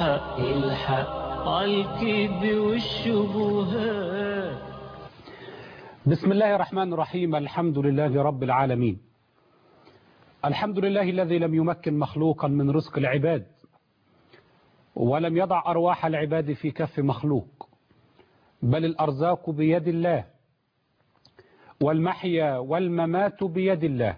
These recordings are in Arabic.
الحق عالكذب والشبهات. بسم الله الرحمن الرحيم. الحمد لله رب العالمين. الحمد لله الذي لم يمكن مخلوقا من رزق العباد، ولم يضع أرواح العباد في كف مخلوق، بل الأرزاق بيد الله، والمحيا والممات بيد الله.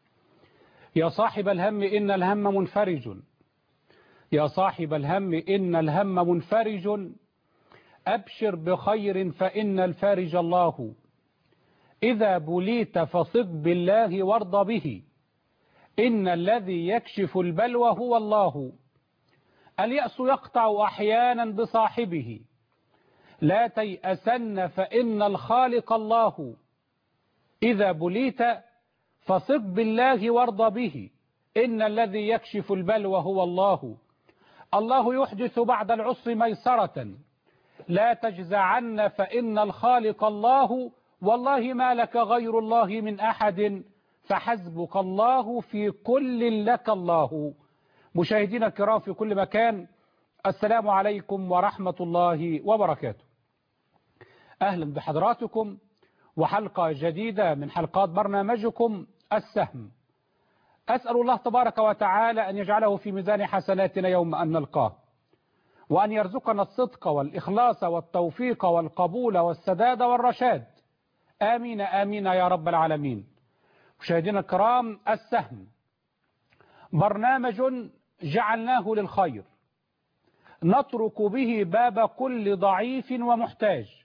يا صاحب الهم إن الهم منفرج، يا صاحب الهم إن الهم منفرج، أبشر بخير فإن الفارج الله. إذا بليت فثق بالله وارض به، إن الذي يكشف البلوى هو الله. اليأس يقطع أحيانا بصاحبه، لا تيأسن فإن الخالق الله. إذا بليت فثق بالله وارض به، إن الذي يكشف البلوى هو الله. الله يحدث بعد العسر ميسرة، لا تجزعن فإن الخالق الله. والله ما لك غير الله من أحد، فحسبك الله في كل لك الله. مشاهدينا الكرام في كل مكان، السلام عليكم ورحمة الله وبركاته. أهلا بحضراتكم وحلقة جديدة من حلقات برنامجكم السهم. أسأل الله تبارك وتعالى أن يجعله في ميزان حسناتنا يوم أن نلقاه، وأن يرزقنا الصدق والإخلاص والتوفيق والقبول والسداد والرشاد. آمين آمين يا رب العالمين. مشاهدينا الكرام، السهم برنامج جعلناه للخير، نطرق به باب كل ضعيف ومحتاج،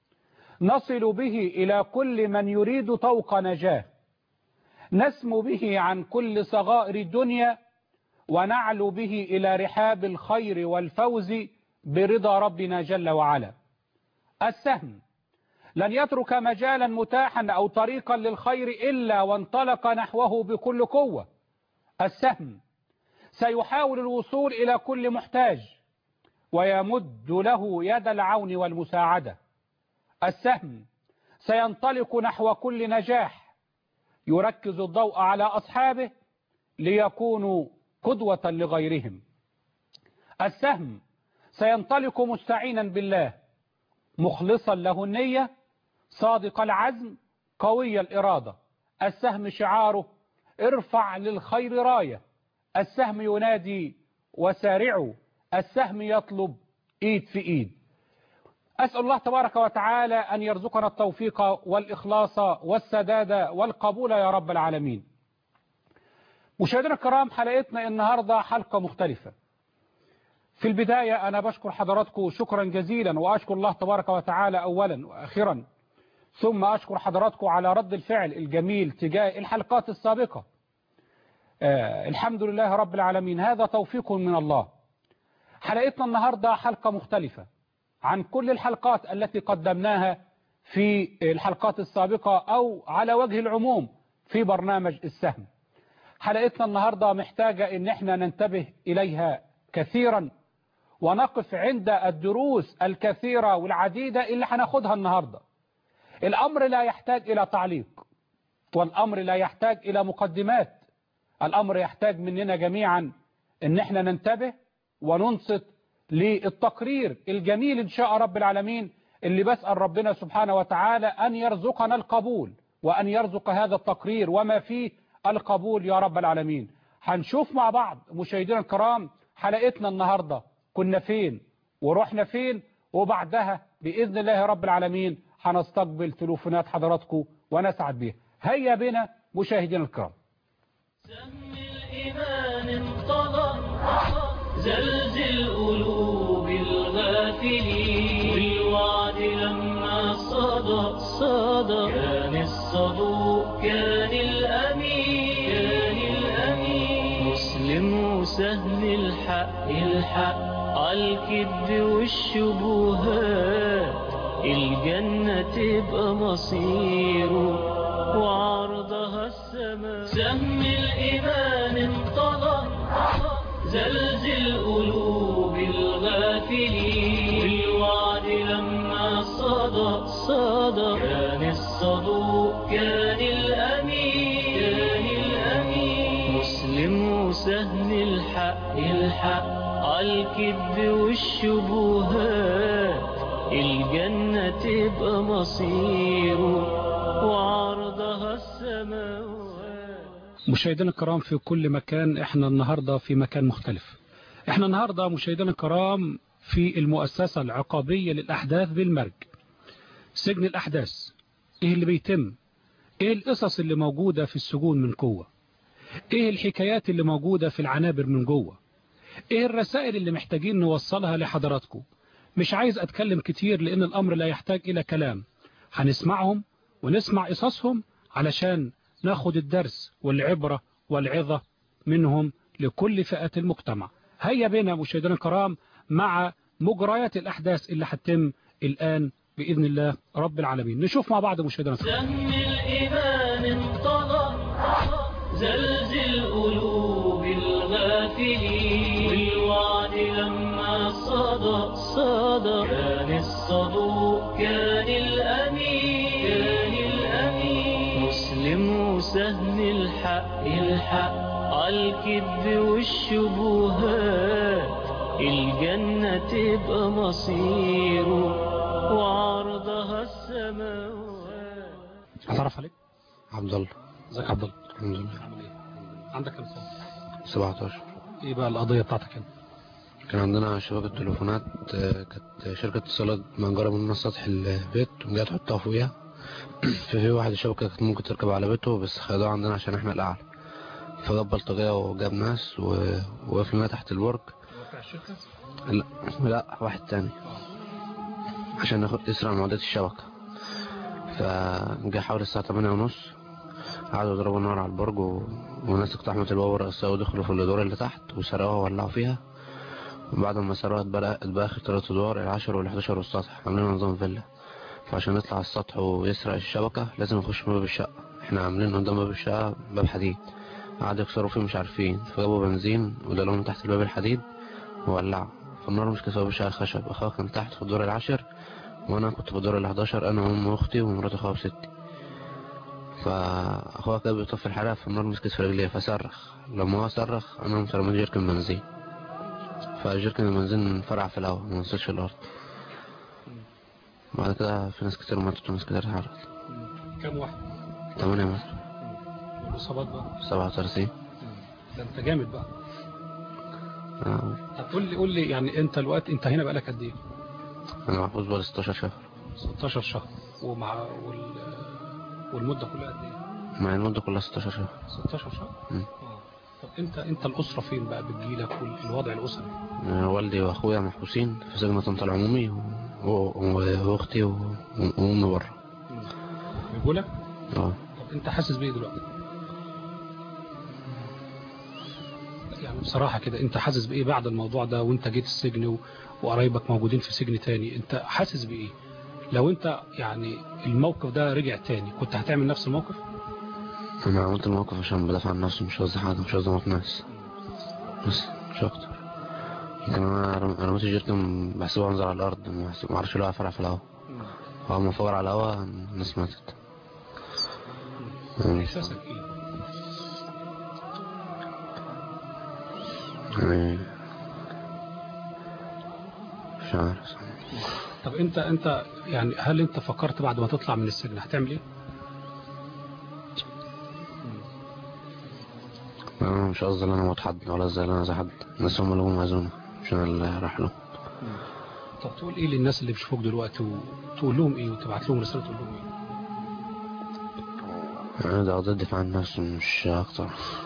نصل به إلى كل من يريد طوق نجاه، نسمو به عن كل صغائر الدنيا، ونعلو به إلى رحاب الخير والفوز برضا ربنا جل وعلا. السهم لن يترك مجالا متاحا أو طريقا للخير إلا وانطلق نحوه بكل قوة. السهم سيحاول الوصول إلى كل محتاج، ويمد له يد العون والمساعدة. السهم سينطلق نحو كل نجاح، يركز الضوء على أصحابه ليكونوا قدوة لغيرهم. السهم سينطلق مستعينا بالله، مخلصا له النية، صادق العزم، قوي الإرادة. السهم شعاره ارفع للخير راية. السهم ينادي وسارعوا. السهم يطلب إيد في إيد. أسأل الله تبارك وتعالى أن يرزقنا التوفيق والإخلاص والسداد والقبول يا رب العالمين. مشاهدينا الكرام، حلقتنا النهاردة حلقة مختلفة. في البداية أنا بشكر حضراتكم شكرا جزيلا، وأشكر الله تبارك وتعالى أولا وأخيرا، ثم أشكر حضراتكم على رد الفعل الجميل تجاه الحلقات السابقة. الحمد لله رب العالمين، هذا توفيق من الله. حلقتنا النهاردة حلقة مختلفة عن كل الحلقات التي قدمناها في الحلقات السابقة أو على وجه العموم في برنامج السهم. حلقتنا النهاردة محتاجة إن احنا ننتبه إليها كثيرا، ونقف عند الدروس الكثيرة والعديدة اللي هناخدها النهاردة. الأمر لا يحتاج إلى تعليق، والأمر لا يحتاج إلى مقدمات. الأمر يحتاج مننا جميعا إن احنا ننتبه وننصت للتقرير الجميل إن شاء رب العالمين، اللي بسأل ربنا سبحانه وتعالى أن يرزقنا القبول، وأن يرزق هذا التقرير وما فيه القبول يا رب العالمين. هنشوف مع بعض مشاهدينا الكرام حلقتنا النهاردة كنا فين ورحنا فين، وبعدها بإذن الله رب العالمين هنستقبل تليفونات حضراتكم ونسعد بها. هيا بنا مشاهدينا الكرام. سهم الإيمان انطلق، زلزل قلوب الغافلين، والوعد لما صدق كان الصدوق، كان الأمين مسلم وسهم الحق عالكذب والشبهات، الجنة تبقى مصيره وعرضها السماء. سهم الإيمان انطلق، زلزل قلوب الغافلين، والوعد لما صدق كان الصدوق، كان الأمين مسلم وسهم الحق عالكذب والشبهات الجنة تبقى مصيره وعرضها السماوات. مشاهدينا الكرام في كل مكان، احنا النهاردة في مكان مختلف. احنا النهاردة مشاهدينا الكرام في المؤسسة العقابية للأحداث بالمرج، سجن الأحداث. ايه اللي بيتم؟ ايه القصص اللي موجودة في السجون من جوه؟ ايه الحكايات اللي موجودة في العنابر من جوه؟ ايه الرسائل اللي محتاجين نوصلها لحضراتكم؟ مش عايز اتكلم كتير لان الامر لا يحتاج الى كلام، هنسمعهم ونسمع قصصهم علشان ناخد الدرس والعبرة والعظة منهم لكل فئات المجتمع. هيا بنا مشاهدينا الكرام مع مجريات الأحداث اللي هتتم الآن بإذن الله رب العالمين. نشوف مع بعض مشاهدينا الكرام. سهم الإيمان انطلق زلزل قلوب الغافلين، والوعد لما صدق كان الصدوق كان الأمين مسلم وسهم الحق عالكذب والشبهات الجنة تبقى مصيره وعرضها السماوات. اتعرف عليك؟ عبد الله. ازيك يا عبد الله؟ الحمد لله. عامل ايه؟ عندك كام سنة؟ 17. ايه بقى القضية بتاعتك هنا؟ كان عندنا شبكة تليفونات، كانت شركة اتصالات مأجرة مننا سطح البيت وجاية تحطها فوقيها. في واحد الشبكة كانت ممكن تركب على بيته بس خدوها عندنا عشان احنا الأعلى، فجاب بلطجية وجاب ناس ووقف لنا تحت البرج. بتاع الشركة؟ لا واحد تاني عشان ناخد يسرع معدات الشبكة. فجاء حوالي الساعة 8:30 قعدوا يضربوا نار على البرج وناس اقتحمت الباب الرئيسية ودخلوا في الأدوار اللي تحت وسرقوها وولعوا فيها. وبعد ما سرقوها اتبقى آخر 3 أدوار، ال10 وال11 والسطح، عاملين نظام فيلا. فعشان يطلع على السطح ويسرق الشبكة لازم يخش من باب الشقة. احنا عاملين قدام باب الشقة باب حديد، قعدوا يكسروا فيه مش عارفين، فجابوا بنزين ودلوهم تحت الباب الحديد وولعوا. فالنار مسكت باب الشقة خشب. أخويا كان تحت في الدور ال10 وأنا كنت في الدور ال11، أنا وأم أختي ومرات أخويا وستي. فأخويا كان بيطفي الحرارة فالنار مسكت في رجليه فصرخ. لما هو صرخ أنا قمت رميت جيركن بنزين، فجيركن البنزين فرع في الهواء ما نزلش في الأرض. بعد كده في ناس كتير ماتت وناس كتير اتحرقت. كام واحد؟ 8 ماتوا. والإصابات بقى؟ 37. ده انت جامد بقى. طب قول لي يعني انت الوقت انت هنا بقالك قد ايه؟ انا محبوس بقالي 16 شهر. 16 شهر والمدة كلها قد ايه؟ مع المدة كلها 16 شهر. 16 شهر؟ طب انت الأسرة فين بقى بتجيلك والوضع الأسري؟ والدي واخويا محبوسين في سجن طنطا العمومي واختي وامي بره. بيقولك؟ طب انت حاسس بايه دلوقتي؟ يعني بصراحة كده انت حاسس بايه بعد الموضوع ده وانت جيت السجن وقرايبك موجودين في سجن تاني؟ انت حاسس بايه؟ لو انت يعني الموقف ده رجع تاني كنت هتعمل نفس الموقف؟ انا عملت الموقف عشان بدافع عن نفسي، مش قصدي حاجة، مش قصدي موت ناس بس مش اكتر. لكن انا رميت الجيركن بحسبه انزل على الارض، ما اعرفش لو فرع في الهواء، فهو ما فور على الهواء الناس ماتت. احساسك ايه؟ يعني مش عارف. طب انت يعني هل انت فكرت بعد ما تطلع من السجن هتعمل ايه؟ انا مش قصدي ان انا موت حد ولا ازاي انا زي حد، الناس هم اللي هم عايزوني مش انا اللي راح لهم. طب تقول ايه للناس اللي بيشوفوك دلوقتي وتقول لهم ايه وتبعت لهم رسالة تقول لهم ايه؟ يعني ده قضية دفاع عن النفس مش اكتر.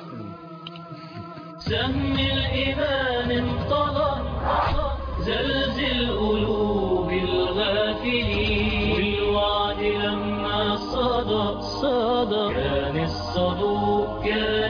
سهم الإيمان انطلق زلزل قلوب الغافلين، والوعد لما صدق كان الصدوق كان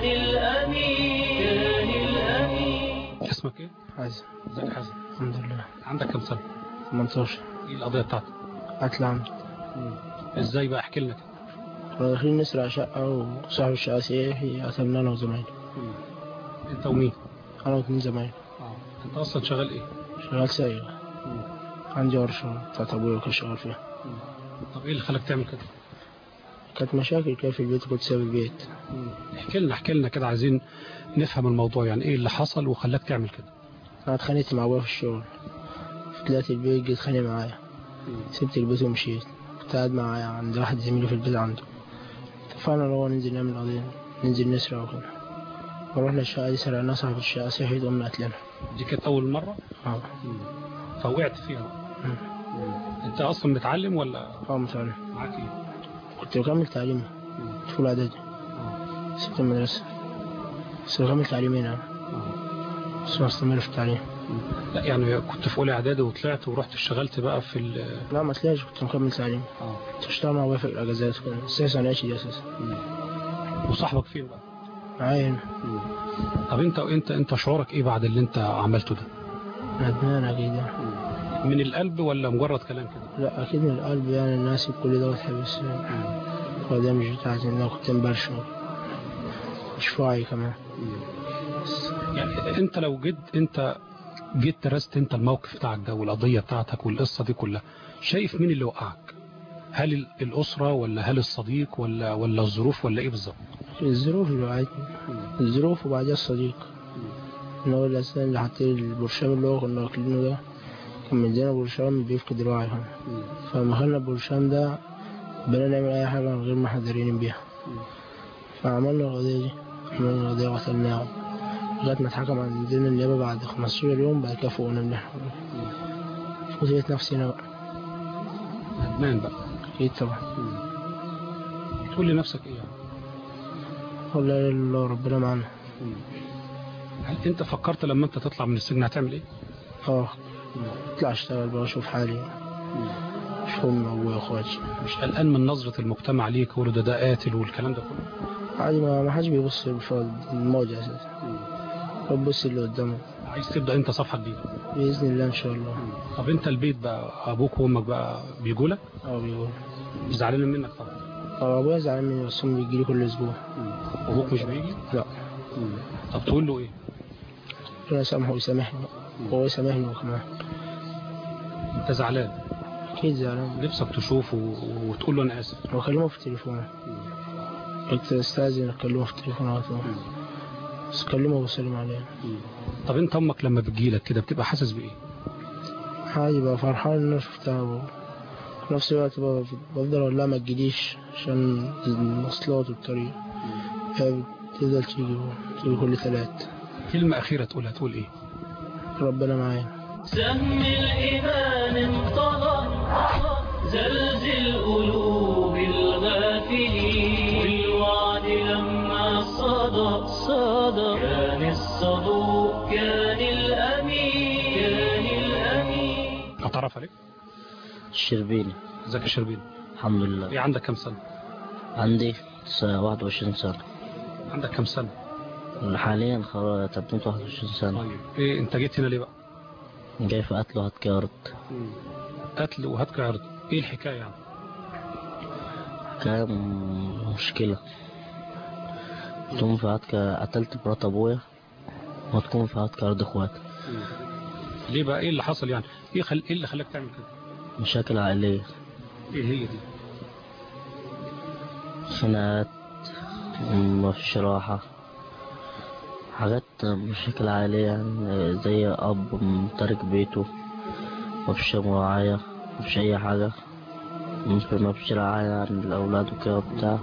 الأمين. اسمك ايه؟ حازم. ازيك يا حازم؟ الحمد لله. عندك كام سنة؟ 18. ايه القضية بتاعتك؟ قتل عمد. ازاي بقى احكي لنا كده؟ كنا داخلين نسرق شقة وصاحب الشقة سيحي قتلنا أنا وزمايلي. انت ومين؟ أنا واتنين زمايلي. انت اصلا شغال ايه؟ شغال سايق. عندي ورشة بتاعت أبويا كنت شغال فيها. طب ايه اللي خلاك تعمل كده؟ كانت مشاكل كده في البيت وكنت سايب البيت. احكي لنا كده، عايزين نفهم الموضوع، يعني ايه اللي حصل وخلاك تعمل كده؟ أنا اتخانقت مع أبويا في الشغل، طلعت البيت جيت اتخانق معايا، سبت البيت ومشيت. كنت قاعد معايا عند واحد زميلي في البيت عنده، اتفقنا اللي هو ننزل نعمل قضية، ننزل نسرق وكده. ورحنا الشقة دي سرقنا، صاحب الشقة صحيت قمنا قتلنا. دي كانت أول مرة؟ اه. فوقعت فيها. أنت أصلا متعلم ولا؟ متعلم. معاك إيه؟ كنت بكمل تعليمي في أولى إعدادي، سبت المدرسة بس بكمل تعليمي هنا، بس مستمر في التعليم. لا يعني كنت في أولى إعدادي وطلعت ورحت اشتغلت بقى في لا ما طلعتش، كنت مكمل تعليم. كنت بشتغل مع أبويا في الأجازات كده، أساسا أنا عايش دي أساسا. وصاحبك فين بقى؟ معايا هنا. طب أنت شعورك إيه بعد اللي أنت عملته ده؟ ندمان أكيد. من القلب ولا مجرد كلام كده؟ لا أكيد من القلب، يعني الناس كل ده بتحبس. وده مش بتاعتي، إن أنا كنت مبرشم مش في وعي كمان. يعني أنت لو جيت درست أنت الموقف بتاعك ده والقضية بتاعتك والقصة دي كلها، شايف مين اللي وقعك؟ هل الأسرة ولا هل الصديق ولا الظروف ولا إيه بالظبط؟ الظروف اللي وقعتني، الظروف وبعدها الصديق. إن هو الأساسا اللي حط لي البرشام اللي هو كنا واكلينه ده، كان مدينا برشام بيفقد الوعي. فلما خلنا البرشام ده بقينا نعمل أي حاجة من غير ما احنا دارين بيها. فعملنا القضية دي، عملنا القضية وقتلناهم لغاية ما اتحكم عندنا النيابة بعد 15 يوم. بعد كده فوقنا من احنا وزيت نفسي هنا بقى. ندمان بقى؟ أكيد طبعا. تقول لنفسك إيه يعني؟ والله لا إله إلا الله، ربنا معانا. هل أنت فكرت لما أنت تطلع من السجن هتعمل إيه؟ اطلع اشتغل بقى واشوف حالي، اشوف امي وابويا واخواتي. مش قلقان من نظرة المجتمع ليك يقولوا ده قاتل والكلام ده كله؟ عادي، ما حدش بيبص الماضي اساسا، بيبص اللي قدامه. عايز تبدأ انت صفحة جديدة باذن الله ان شاء الله. طب انت البيت بقى ابوك وامك بقى بيجوا لك؟ بيجوا. زعلانين منك طبعا؟ ابويا زعلان مني بس هم بيجي لي كل اسبوع. وابوك مش بيجي؟ لا. طب تقول له ايه؟ ربنا يسامحه ويسامحني وهو يسامحني كمان. انت زعلان؟ اكيد زعلان. نفسك تشوفه وتقول له انا اسف؟ واكلمه في التليفون، كنت استاذن اكلمه في التليفون على طول، بس اكلمه وبسلم عليه. طب انت امك لما بتجيلك كده بتبقى حاسس بايه؟ عادي بقى، فرحان ان انا شفتها. في نفس الوقت بفضل اقول لها ما تجيليش عشان المواصلات والطريق. هي بتفضل تيجي كل 3. كلمة أخيرة تقولها تقول إيه؟ ربنا معايا. سهم الإيمان انطلق، زلزل قلوب الغافلين، بالوعد لما صدق كان الصدوق كان الأمين. أتعرف عليك؟ الشربيني. ازيك يا شربيني؟ الحمد لله. ايه عندك كم سنة؟ عندي 21 سنة. عندك كم سنة؟ حاليا تميت 21 سنة. طيب ايه انت جيت هنا ليه بقى؟ جاي في قتل وهتك عرض. قتل وهتك عرض، ايه الحكاية يعني؟ كان مشكلة، تكون في هتك قتلت مرات ابويا وتكون في هتك عرض اخواتي. ليه بقى؟ ايه اللي حصل يعني؟ ايه اللي خلاك تعمل كده؟ مشاكل عائلية. ايه هي دي؟ خناقات، مفيش راحة، حاجات مشاكل عائلية يعني، زي أب تارك بيته، مفيش رعاية، مفيش أي حاجة، مفيش رعاية عن الأولاد وكده وبتاع.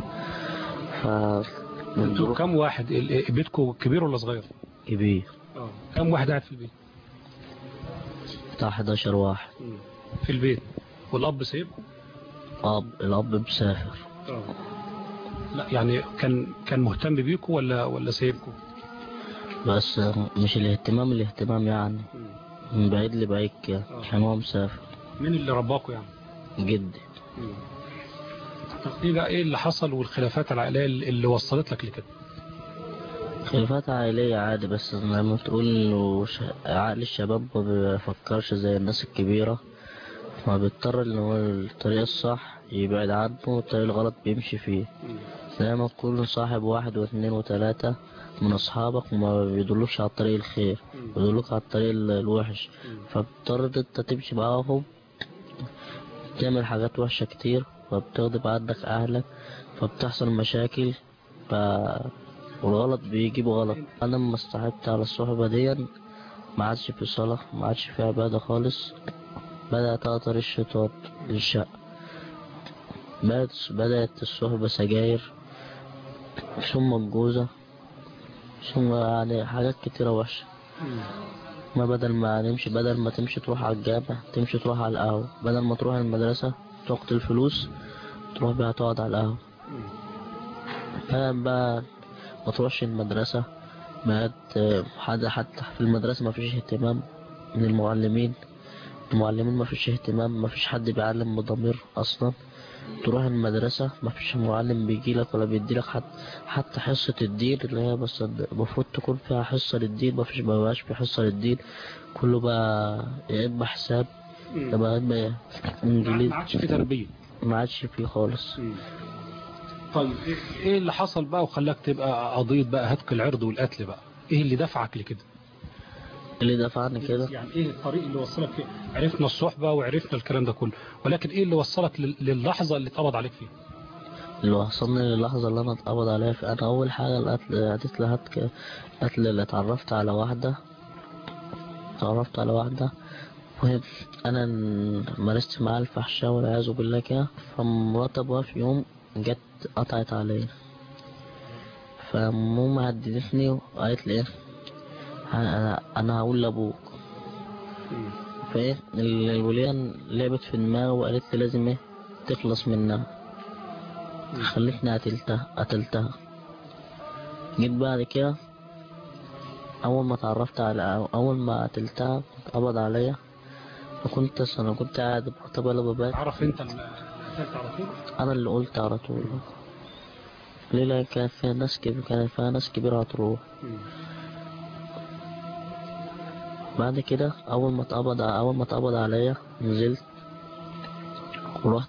انتوا كم واحد؟ بيتكم كبير ولا صغير؟ كبير. كم واحد قاعد في البيت؟ بتاع 11 واحد في البيت. والأب سايب؟ الأب مسافر. لا يعني كان مهتم بيكم ولا سايبكم؟ بس مش الاهتمام يعني، من بعيد لبعيد يعني، عشان هو مسافر. مين اللي رباكوا يعني؟ جدي. طب ايه اللي حصل والخلافات العائلية اللي وصلت لك لكده؟ خلافات عائلية عادي، بس لما تقول انه عقل الشباب ما بيفكرش زي الناس الكبيرة، ما بيضطر ان هو الطريق الصح يبعد عنه والطريق الغلط بيمشي فيه. زي ما تكون صاحب 1 و2 و3 من اصحابك وما بيدلوكش على الطريق الخير، بيدلوك على الطريق الوحش، فبتضطر انت تمشي معاهم، تعمل حاجات وحشة كتير، فبتغضب عنك اهلك، فبتحصل مشاكل، والغلط بيجيب غلط. انا لما استحبت على الصحبة دي ما عادش في صلاة، ما عادش في عبادة خالص. بدأت أقدر الشيطان للشقة، بدأت الصحبة سجاير، ثم الجوزة، ثم يعني حاجات كتيرة وحشة. ما بدل ما نمشي، بدل ما تمشي تروح على الجامع، تمشي تروح على القهوة، بدل ما تروح المدرسة تاخد الفلوس تروح بيها تقعد على القهوة. بقى ما تروحش المدرسة، بقت حتى في المدرسة ما فيش اهتمام من المعلمين ما فيش اهتمام، ما فيش حد بيعلم بضمير أصلا. تروح المدرسة ما فيش معلم بيجيلك ولا بيديلك حتى حصة الدين اللي هي بس المفروض تكون فيها حصة للدين، ما بقاش في حصة للدين. كله بقى يا إما حساب يا إما إنجليزي، ما عادش في تربية، ما عادش فيه خالص. طيب ايه اللي حصل بقى وخلاك تبقى قضية بقى هتك العرض والقتل بقى؟ ايه اللي دفعك لكده؟ اللي دفعني كده يعني ايه الطريق اللي وصلك فيه؟ عرفنا الصحبة وعرفنا الكلام ده كله، ولكن ايه اللي وصلك للحظة اللي اتقبض عليك فيها؟ اللي وصلني للحظة اللي أنا اتقبض عليها في، أنا أول حاجة القتل، قتل اللي اتعرفت على واحدة، وهي أنا مارست معاها الفحشاء والعياذ بالله كده. فمرات أبوها في يوم جت قطعت عليا، فماما هددتني وقالت لي إيه، أنا هقول لأبوك. فإيه الولية لعبت في دماغي وقالت لي لازم إيه تخلص منها، خلتني قتلتها. جيت بعد كده أول ما قتلتها اتقبض عليا، أنا كنت قاعد بكتب بابات. عرف انت اللي قتلت على طول؟ أنا اللي قلت على طول. ليه؟ لا، كان فيها ناس كبيرة هتروح. بعد كده أول ما اتقبض عليا نزلت ورحت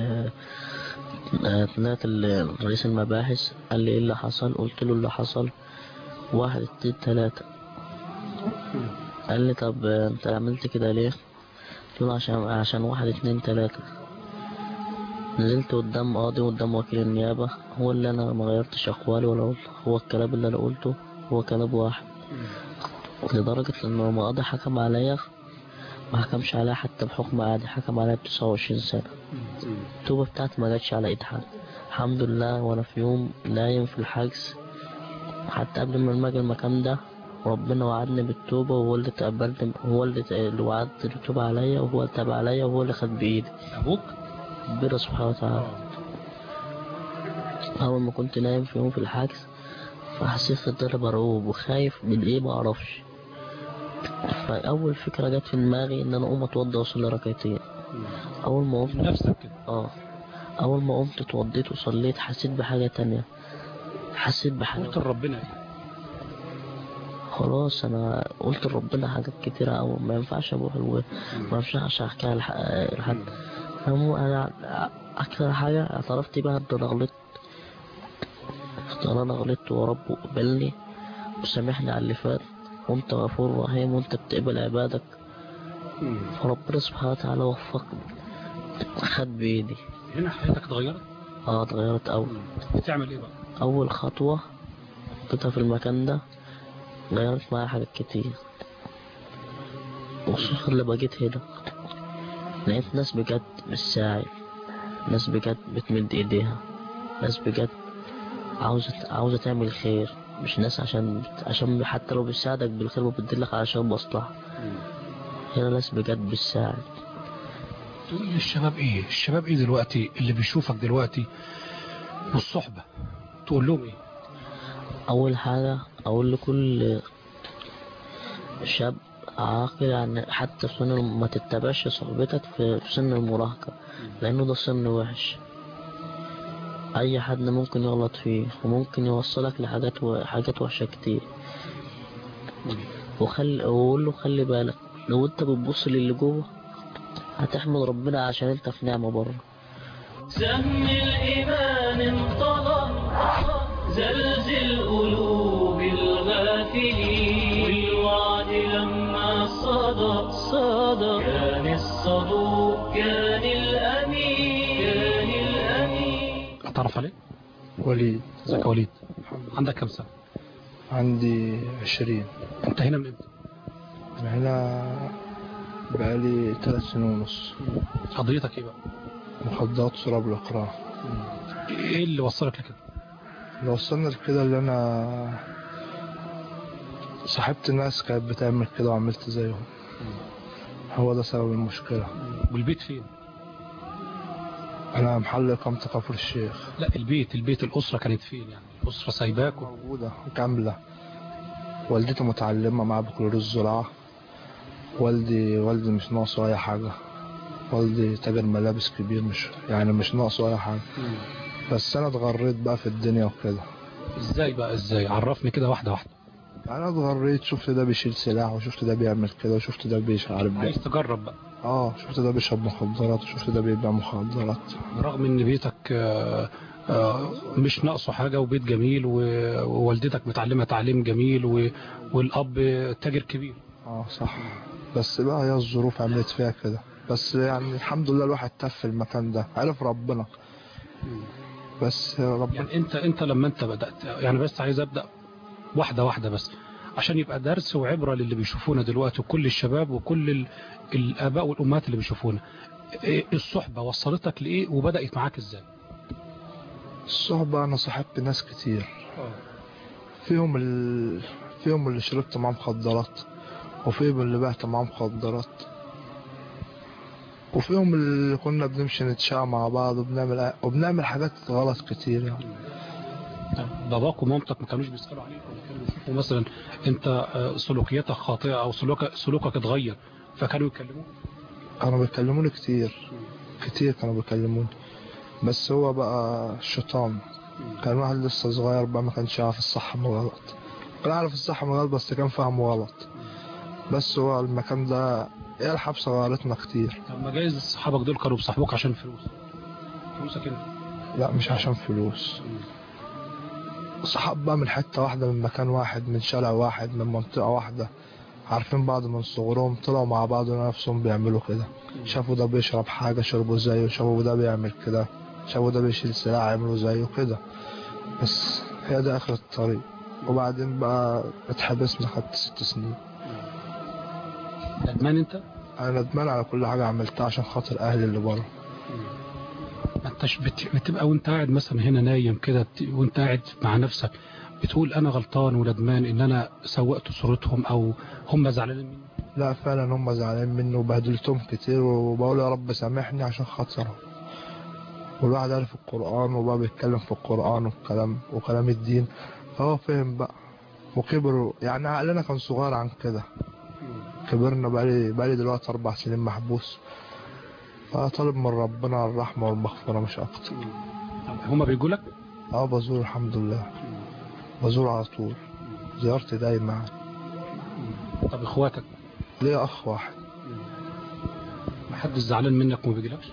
طلعت رئيس المباحث. قال لي ايه اللي حصل؟ قلت له اللي حصل 1 2 3. قال لي طب انت عملت كده ليه؟ قلت له عشان 1 2 3. نزلت قدام قاضي وقدام وكيل النيابة، هو اللي انا ما غيرتش اقوالي ولا قلت، هو الكلام اللي انا قلته هو كلام واحد. لدرجة ان القاضي حكم عليا، ما حكمش عليا حتى بحكم عادي، حكم عليا ب29 سنة. التوبة بتاعتي ما جاتش على ايد حد الحمد لله. وانا في يوم نايم في الحجز، حتى قبل ما اجي المكان ده ربنا وعدني بالتوبة، وهو اللي تقبلني، هو اللي وعد التوبة عليا، وهو اللي تاب عليا، وهو اللي خد بإيدي. أبوك؟ ربنا سبحانه وتعالى. أول ما كنت نايم في يوم في الحجز فحسيت إن أنا مرعوب وخايف من إيه ما أعرفش. فأول فكرة جت في دماغي إن أنا أقوم أتوضى وأصلي ركعتين. أول ما قمت نفسك كده؟ أول ما قمت اتوضيت وصليت حسيت بحاجة تانية، قلت لربنا خلاص. انا قلت لربنا حاجات كتيرة أوي ما ينفعش اروح ما ينفعش احكيها لحد. انا اكثر حاجة اعترفت بيها ان انا غلطت ورب قبلني وسامحني على اللي فات، وانت غفور رحيم وانت بتقبل عبادك. فربنا سبحانه وتعالى وفقني، خد بايدي. هنا حياتك اتغيرت؟ اتغيرت أوي. بتعمل ايه بقى؟ اول خطوة خطيتها في المكان ده غيرت معايا حاجات كتير، وخصوصا لما جيت هنا لقيت ناس بجد بتساعد، ناس بجد بتمد ايديها، ناس بجد عاوزة تعمل خير، مش ناس عشان حتى لو بتساعدك بالخير وبتدلك علشان مصلحة. هنا ناس بجد بتساعد. تقول للشباب ايه؟ الشباب ايه دلوقتي اللي بيشوفك دلوقتي والصحبة تقول لهم ايه؟ اول حاجة اقول لكل شاب عاقل يعني حتى في سن ما تتبعش صحبتك في سن المراهقة، لانه ده سن وحش. اي حد ممكن يغلط فيه وممكن يوصلك حاجات وحشة كتير. وقول له خلي بالك، لو انت بتبص للي جوه هتحمد ربنا عشان انت في نعمة بره. سهم الإيمان انطلق زلزل قلوب الغافلين، والوعد لما صدق كان الصدوق كان الأمين. اتعرف عليك؟ وليد. ازيك يا وليد؟ عندك كم سنة؟ عندي 20. انت هنا من امتى؟ أنا هنا بقالي 3 سنين ونص. قضيتك ايه بقى؟ مخدرات وشرب الإقراع. ايه اللي وصلك لكده؟ اللي وصلنا لكده اللي أنا صاحبت ناس كانت بتعمل كده وعملت زيهم. هو ده سبب المشكلة. والبيت فين؟ أنا محل إقامة كفر الشيخ. لا البيت الأسرة كانت فين يعني؟ الأسرة سايباك موجودة كاملة. والدتي متعلمة مع بكالوريوس زراعة. والدي مش ناقصه أي حاجة. والدي تاجر ملابس كبير، مش ناقصه أي حاجة. بس أنا اتغريت بقى في الدنيا وكده. ازاي عرفني كده واحدة واحدة. أنا اتغريت، شفت ده بيشيل سلاح وشفت ده بيعمل كده وشفت ده بيشعر عايز تجرب بقى. شفت ده بيشرب مخدرات وشفت ده بيبيع مخدرات. رغم ان بيتك مش ناقصه حاجة وبيت جميل ووالدتك متعلمة تعليم جميل والأب تاجر كبير. صح. بس بقى هي الظروف عملت فيها كده. بس يعني الحمد لله الواحد تف في المكان ده، عرف ربنا. بس ربنا يعني انت لما انت بدأت يعني، بس عايز أبدأ واحدة واحدة بس عشان يبقى درس وعبرة للي بيشوفونا دلوقتي وكل الشباب وكل الآباء والأمهات اللي بيشوفونا. الصحبة وصلتك لإيه وبدأت معاك إزاي؟ الصحبة أنا صاحبت ناس كتير. فيهم اللي شربت معاه مخدرات، وفيهم اللي بعت معاه مخدرات، وفيهم اللي كنا بنمشي نتشاع مع بعض وبنعمل حاجات غلط كتير يعني. باباك ومامتك ما كانوش بيسألوا عليك ولا كانوا بيشوفوا مثلا انت سلوكياتك خاطئة او سلوكك اتغير فكانوا يكلموك؟ كانوا بيكلموني كتير كانوا بيكلموني. بس هو بقى الشيطان. كان واحد لسه صغير بقى، ما كانش عارف الصح من الغلط. كان عارف الصح من الغلط بس كان فاهمه غلط. بس هو المكان ده الحبسة غيرتنا كتير. طب ما جايز صحابك دول كانوا بيصاحبوك عشان فلوسك انت؟ لا مش عشان فلوس. صحاب بقى من حتة واحدة، من مكان واحد، من شارع واحد، من منطقة واحدة، عارفين بعض من صغرهم، طلعوا مع بعض نفسهم بيعملوا كده. شافوا ده بيشرب حاجة شربوا زيه، شافوا ده بيعمل كده، شافوا ده بيشيل سلاح عملوا زيه كده. بس هي ده آخر الطريق. وبعدين بقى اتحبسنا، خدت 6 سنين. ندمان انت؟ انا ندمان على كل حاجة عملتها عشان خاطر اهلي اللي بره. ما انتش بتبقى وانت قاعد مثلا هنا نايم كده وانت قاعد مع نفسك بتقول انا غلطان وندمان ان انا سوقت صورتهم او هم زعلانين مني؟ لا فعلا هم زعلانين مني وبهدلتهم كتير، وبقول يا رب سامحني عشان خاطرهم. والواحد عارف القرآن وبقى بيتكلم في القرآن وكلام الدين، فهو فهم بقى وكبروا. يعني عقلنا كان صغير عن كده. كبرنا بقالي دلوقتي 4 سنين محبوس. فطالب من ربنا الرحمة والمغفرة مش أكتر. هما بيقول لك؟ بزور الحمد لله. بزور على طول. زيارتي دايما. طب اخواتك؟ ليه أخ واحد. محدش زعلان منك وما بيجيلكش؟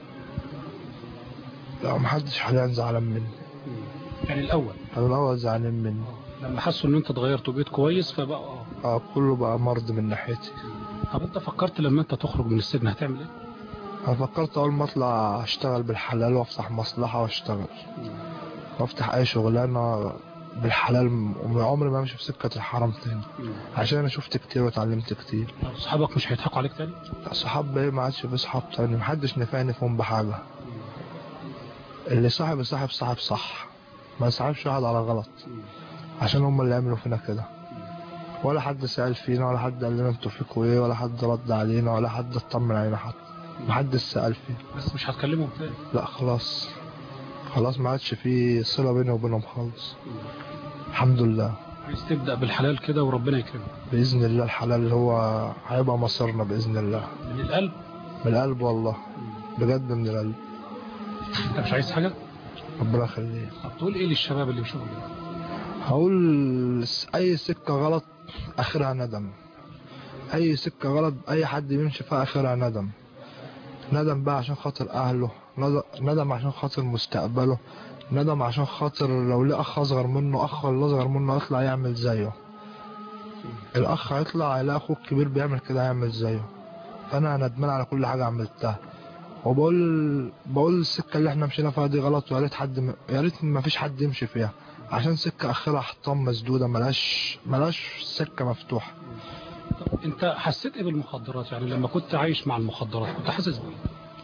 لا محدش حاليا زعلان مني. يعني الأول زعلان مني. لما حسوا ان انت اتغيرت وبقيت كويس فبقى كله بقى مرض من ناحيتي. طب انت فكرت لما انت تخرج من السجن هتعمل ايه؟ انا فكرت اول ما اطلع اشتغل بالحلال وافتح مصلحة واشتغل وافتح اي شغلانة بالحلال، وعمري ما امشي في سكة الحرام تاني. عشان انا شفت كتير واتعلمت كتير. صحابك مش هيضحكوا عليك تاني؟ لا صحاب ايه، ما عادش في صحاب تاني. محدش نفعني فيهم بحاجة. اللي صاحب صح، ما يصاحبش واحد على غلط. عشان هم اللي عملوا فينا كده. ولا حد سأل فينا، ولا حد قال لنا انتوا فيكوا ايه، ولا حد رد علينا، ولا حد اطمن علينا حتى. محدش سأل فينا. بس مش هتكلمهم تاني؟ لا خلاص ما عادش في صلة بيني وبينهم خالص. الحمد لله. عايز تبدأ بالحلال كده وربنا يكرمك بإذن الله. الحلال اللي هو هيبقى مصيرنا بإذن الله. من القلب؟ من القلب والله. بجد من القلب. انت مش عايز حاجة؟ ربنا يخليك. طب تقول ايه للشباب اللي بيشوفوا كده؟ هقول اي سكة غلط اخرها ندم. اي سكة غلط اي حد بيمشي فيها اخرها ندم. ندم بقى عشان خاطر اهله، ندم عشان خاطر مستقبله، ندم عشان خاطر لو ليه اخ اصغر منه، اخ ولا اصغر منه يطلع يعمل زيه. الاخ هيطلع يلاقي اخوه الكبير بيعمل كده يعمل زيه. فانا ندمان على كل حاجة عملتها. وبقول السكة اللي احنا مشينا فيها دي غلط، ويا ريت ما فيش حد يمشي فيها. عشان سكة اخرها حطام مسدودة، ملاش سكة مفتوحة. طب انت حسيت ايه بالمخدرات؟ يعني لما كنت عايش مع المخدرات كنت حاسس بايه؟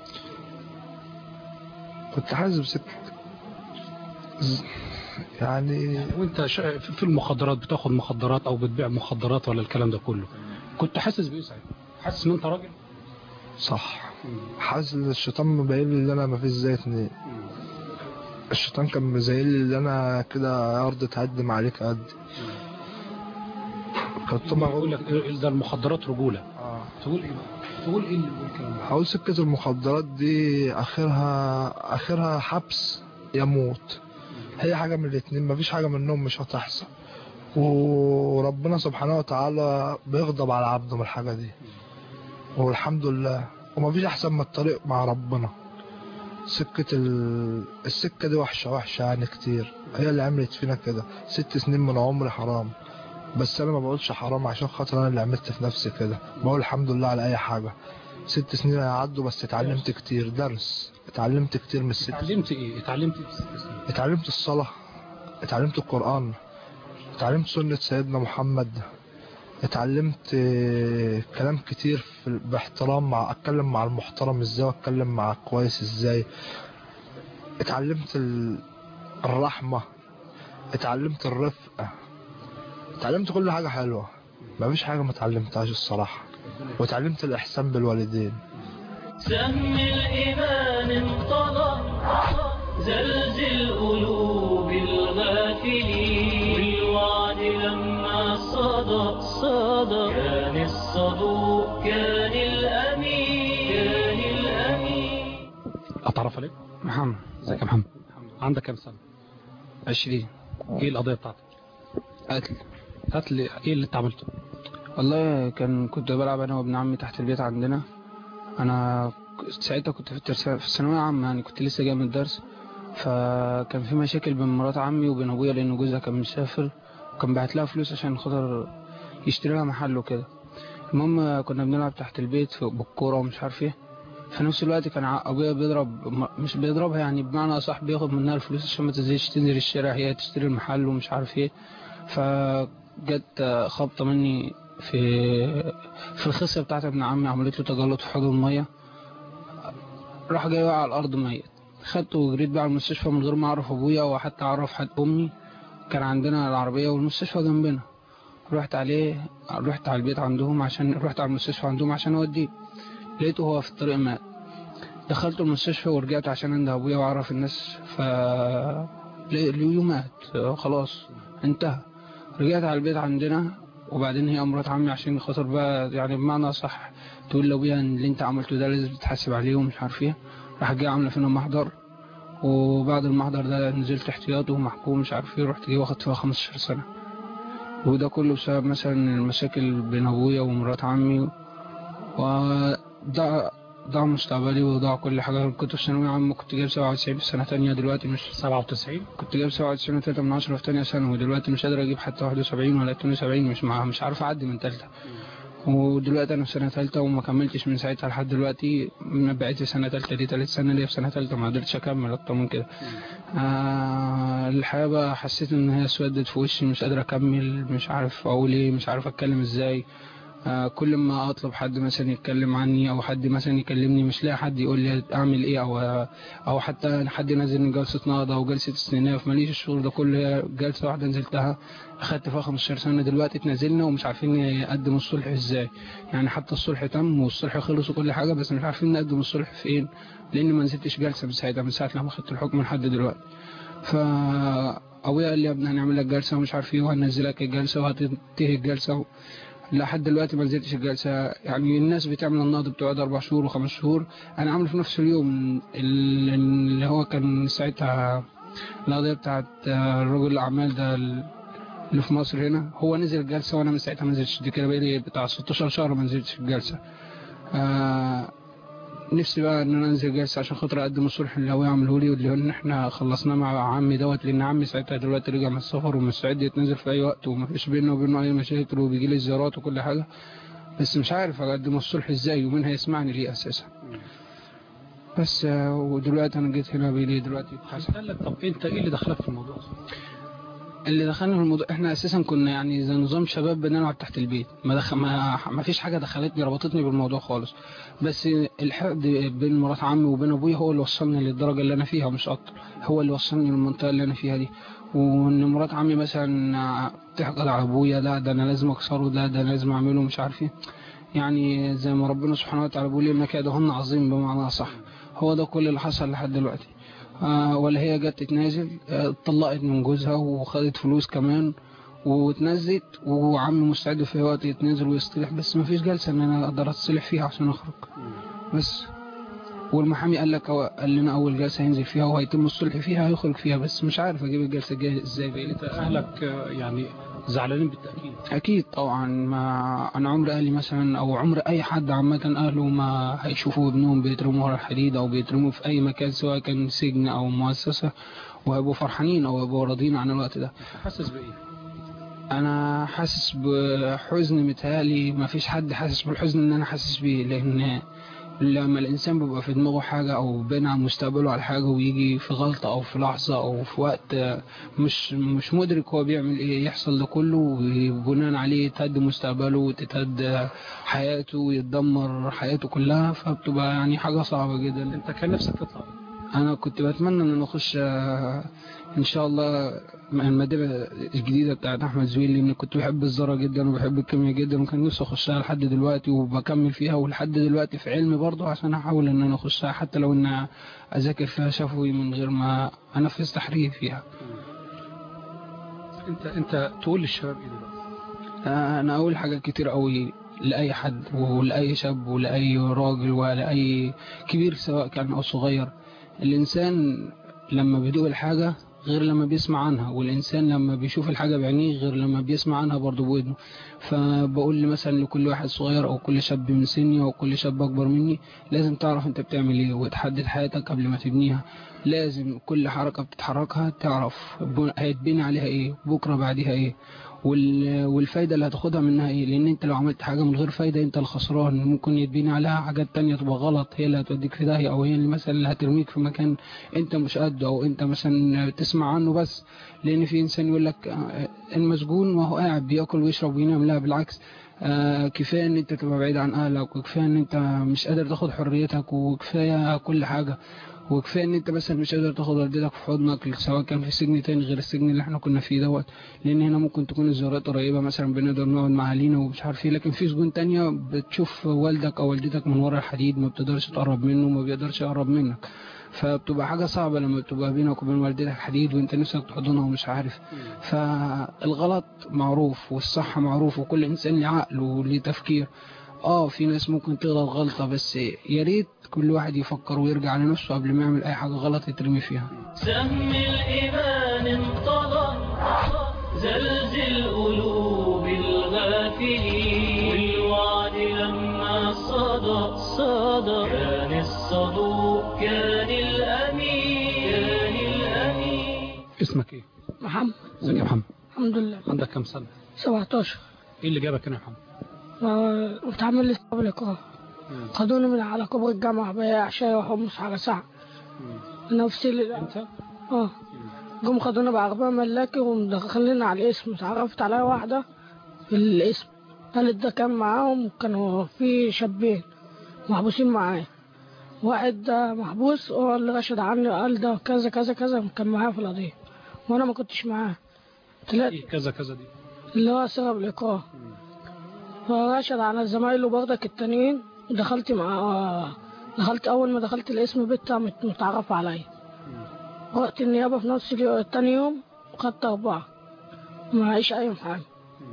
كنت حاسس يعني وانت في المخدرات بتاخد مخدرات او بتبيع مخدرات ولا الكلام ده كله، كنت حاسس بايه ساعتها؟ حاسس ان انت راجل؟ صح. حاسس ان الشيطان مبين لي ان انا ما فيش زي اتنين. الشيطان كان مزين لي ان انا كده ارض تهدم عليك قد. كنت طبعا يقول لك ده المخدرات رجوله. تقول ايه بقى؟ تقول ايه اللي بيقول كده؟ هقول سكة المخدرات دي اخرها حبس يا موت. هي حاجة من الاتنين، مفيش حاجة منهم مش هتحصل. وربنا سبحانه وتعالى بيغضب على عبده من الحاجة دي، والحمد لله. ومفيش احسن من الطريق مع ربنا. السكة دي وحشة يعني كتير. هي اللي عملت فينا كده. 6 سنين من عمري حرام، بس انا ما بقولش حرام عشان خاطر انا اللي عملت في نفسي كده. بقول الحمد لله على اي حاجة. 6 سنين هيعدوا بس اتعلمت كتير. درس اتعلمت كتير من الست. اتعلمت ايه؟ اتعلمت ايه في 6 سنين؟ اتعلمت الصلاة، اتعلمت القرآن، اتعلمت سنة سيدنا محمد، اتعلمت كلام كتير باحترام، اتكلم مع المحترم ازاي واتكلم مع الكويس ازاي. اتعلمت الرحمة، اتعلمت الرفقة، اتعلمت كل حاجة حلوة. مفيش حاجة ما اتعلمتهاش الصراحة. واتعلمت الإحسان بالوالدين. سهم الإيمان انطلق زلزل قلوب الغافلين، بالوعد لما صدق كان الصدوق كان الأمين. اتعرف عليك؟ محمد. ازيك يا محمد؟ عندك كام سنة؟ 20. ايه القضية بتاعتك؟ قتل ايه اللي انت عملته؟ والله كنت بلعب انا وابن عمي تحت البيت عندنا. انا ساعتها كنت في الثانويه عامه، يعني كنت لسه جاي من الدرس. فكان في مشاكل بين مرات عمي وبين ابويا لان جوزها كان مسافر وكان باعت لها فلوس عشان خاطر يشتري لها محل وكده. المهم كنا بنلعب تحت البيت بالكوره ومش عارف ايه. في نفس الوقت كان ابويا مش بيضربها، يعني بمعنى اصح بياخد منها الفلوس عشان ما تنزل الشارع، هي تشتري المحل ومش عارف ايه. فجت خبطه مني في الخصيه بتاعت ابن عمي، عملت له تجلط في حوض الميه. راح جاي على الارض ميت. خدته وجريت بقى على المستشفى من غير ما اعرف ابويا وحتى اعرف حد امي. كان عندنا العربيه والمستشفى جنبنا. رحت على البيت عندهم رحت على المستشفى عندهم عشان اوديه. لقيته هو في الطريق مات. دخلت المستشفى ورجعت عشان انده ابويا واعرف الناس. لقيته مات خلاص انتهى. رجعت على البيت عندنا، وبعدين هي مرات عمي عشان خاطر بقى يعني بمعنى صح تقول لابويا ان اللي انت عملته ده لازم تتحاسب عليه ومش عارف ايه. راح جاي عامله فينا محضر، وبعد المحضر ده نزلت احتياط ومحكوم مش عارف ايه. رحت جاي واخد فيها 15 سنه. وده كله بسبب مثلا المشاكل بين ابويا ومرات عمي، وضاع مستقبلي وضاع كل حاجه. كنت في ثانويه عامه كنت جايب 97 في سنه ثانيه، دلوقتي مش 97. كنت جايب 97.3 في ثانيه ثانوي، ودلوقتي مش قادر اجيب حتى 71 ولا 72. مش عارف اعدي من ثالثه. ودلوقتي انا في سنه ثالثه وما كملتش من ساعتها لحد دلوقتي. بقيت سنه ثالثه دي ثالث سنه ليا في سنه ثالثه، ما قدرتش اكمل اكتر من كده. الحياه بقى حسيت ان هي اسودت في وشي، مش قادر اكمل، مش عارف اقول ايه، مش عارف اتكلم ازاي. كل ما اطلب حد مثلا يتكلم عني او حد مثلا يكلمني مش لاقي حد يقول لي اعمل ايه، او حتى حد ينزلني جلسه نهضه او جلسه استئناف. ماليش الشغل ده كله. جلسه واحده نزلتها اخدت فيها 15 سنه. دلوقتي اتنزلنا ومش عارفين نقدم الصلح ازاي. يعني حتى الصلح تم والصلح خلص وكل حاجه، بس مش عارفين نقدم الصلح فين، لان ما نزلتش جلسه من ساعه لما خدت الحكم لحد دلوقتي. فابويا قال لي يا ابني هنعمل لك جلسه ومش عارف ايه، وهننزلك الجلسه وهتنتهي الجلسه. لحد دلوقتي ما نزلتش الجلسه. يعني الناس بتعمل النهضه بتقعد 4 شهور و5 شهور. انا عامل في نفس اليوم اللي هو كان ساعتها القضيه بتاعت الرجل الاعمال ده اللي في مصر هنا. هو نزل الجلسه وانا من ساعتها ما نزلتش. دي كده بقالي بتاع 16 شهر ما نزلتش الجلسه. نفسي بقى ان انا انزل جلسه عشان خاطر اقدم الصلح اللي هو يعمله لي، واللي ان احنا خلصناه مع عمي دوت، لان عمي ساعتها دلوقتي رجع من السفر ومستعد يتنزل في اي وقت، وما فيش بينه وبينه اي مشاكل، وبيجي لي زيارات وكل حاجه. بس مش عارف اقدم الصلح ازاي ومين هيسمعني ليه اساسا. بس ودلوقتي انا جيت هنا بيلي دلوقتي قال لك طب انت ايه اللي دخلك في الموضوع؟ اللي دخلنا في الموضوع احنا اساسا كنا يعني زي نظام شباب بنلعب تحت البيت، ما فيش حاجه دخلتني ربطتني بالموضوع خالص، بس الحقد بين مرات عمي وبين ابويا هو اللي وصلني للدرجه اللي انا فيها مش اكتر، هو اللي وصلني للمنطقه اللي انا فيها دي. وان مرات عمي مثلا تحقد على ابويا، لا ده انا لازم اكسره، ده انا لازم اعمله مش عارف ايه، يعني زي ما ربنا سبحانه وتعالى بيقول لي انك يدهن عظيم بمعنى صح. هو ده كل اللي حصل لحد دلوقتي. ولا هي جت تتنازل، اتطلقت من جوزها وخدت فلوس كمان واتنزلت، وعمي مستعد في وقت يتنازل ويصطلح، بس ما فيش جلسة ان انا اقدر اتصلح فيها عشان اخرج بس. والمحامي قال لنا اول جلسة هينزل فيها وهيتم الصلح فيها هيخرج فيها، بس مش عارف اجيب الجلسة الجاية ازاي بقى. انت اهلك يعني زعلانين بالتأكيد؟ اكيد طبعا، ما انا عمر اهلي مثلا او عمر اي حد عامه اهله ما هيشوفوا ابنهم بيترموا ورا الحديد او بيترموا في اي مكان سواء كان سجن او مؤسسه وهيبقوا فرحانين او هيبقوا راضيين عن الوقت ده. حاسس بايه؟ انا حاسس بحزن، متهيألي ما فيش حد حاسس بالحزن اللي انا حاسس بيه، لان لما الإنسان بيبقى في دماغه حاجة أو بين عن مستقبله على حاجة ويجي في غلطة أو في لحظة أو في وقت مش مدرك هو بيعمل إيه، يحصل ده كله وبناء عليه يتهد مستقبله وتتهد حياته ويتدمر حياته كلها، فبتبقى يعني حاجة صعبة جدا. أنت كان نفسك تطلع؟ أنا كنت بتمنى إن أنا أخش إن شاء الله المادة الجديدة بتاعت أحمد زويل، لأن كنت بحب الزراعة جدا وبحب الكيمياء جدا، وكان نفسي أخشها لحد دلوقتي وبكمل فيها، ولحد دلوقتي في علمي برضه عشان أحاول إن أنا أخشها حتى لو إن أذاكر فيها شفوي من غير ما أنفذ تحرير فيها. أنت تقول للشباب إيه دلوقتي؟ أنا أقول حاجات كتير قوي لأي حد ولأي شاب ولأي راجل ولأي كبير سواء كان أو صغير. الإنسان لما بيدوق الحاجة غير لما بيسمع عنها، والإنسان لما بيشوف الحاجة بعينيه غير لما بيسمع عنها برضه بودنه. فبقول مثلا لكل واحد صغير أو كل شاب من سني أو كل شاب أكبر مني، لازم تعرف أنت بتعمل إيه وتحدد حياتك قبل ما تبنيها. لازم كل حركة بتتحركها تعرف هيتبني عليها إيه، بكرة بعدها إيه، والفايدة اللي هتاخدها منها ايه، لان انت لو عملت حاجة من غير فايدة انت الخسران، ممكن يتبني عليها حاجات تانية تبقى غلط هي اللي هتوديك في داهية، او هي اللي مثلا اللي هترميك في مكان انت مش قده، او انت مثلا تسمع عنه بس. لان في انسان يقول لك المسجون وهو قاعد بياكل ويشرب وينام، لا بالعكس، كفاية ان انت تبقى بعيد عن اهلك، وكفاية ان انت مش قادر تاخد حريتك، وكفاية كل حاجة، وكفايه ان انت مثلا مش قادر تاخد والدتك في حضنك سواء كان في سجن تاني غير السجن اللي احنا كنا فيه دوت، لان هنا ممكن تكون الزيارات قريبه مثلا بنقدر نقعد مع اهالينا ومش عارف ايه، لكن في سجون تانية بتشوف والدك او والدتك من ورا الحديد، ما بتقدرش تقرب منه وما بيقدرش يقرب منك، فبتبقى حاجه صعبه لما بتبقى بينك وبين والدتك حديد وانت نفسك تحضنها ومش عارف. فالغلط معروف والصح معروف، وكل انسان له عقل وله تفكير. في ناس ممكن تغلط غلطة، بس يا ريت كل واحد يفكر ويرجع لنفسه قبل ما يعمل اي حاجة غلط يترمي فيها. سهم الإيمان انطلق زلزل قلوب الغافلين، والوعد لما صدى كان الصدوق كان الأمين. اسمك ايه؟ محمد. ازيك يا محمد؟ الحمد لله. عندك كم سنة؟ 17. ايه اللي جابك هنا يا محمد؟ واتعمل لي استقبال إقامة، خدوني من على كبر الجامعة بياع شاي وحمص على ساعة نفسي انت؟ جم خدونا بعربية ملاكي ومدخلين على الاسم، اتعرفت على واحدة في الاسم قالت ده كان معاهم، كانوا في شابين محبوسين معايا، واحد محبوس هو اللي رشد عني قال ده كذا كذا كذا كان معايا في القضية وانا ما كنتش معاه. ايه كذا كذا دي؟ اللي هو سبب الإقامة، فرشد على زمايله برضك التانيين. دخلت أول ما دخلت الاسم بنت متعرف عليا، رحت النيابة في نفس تاني يوم خدت 4 معيش أي محامي.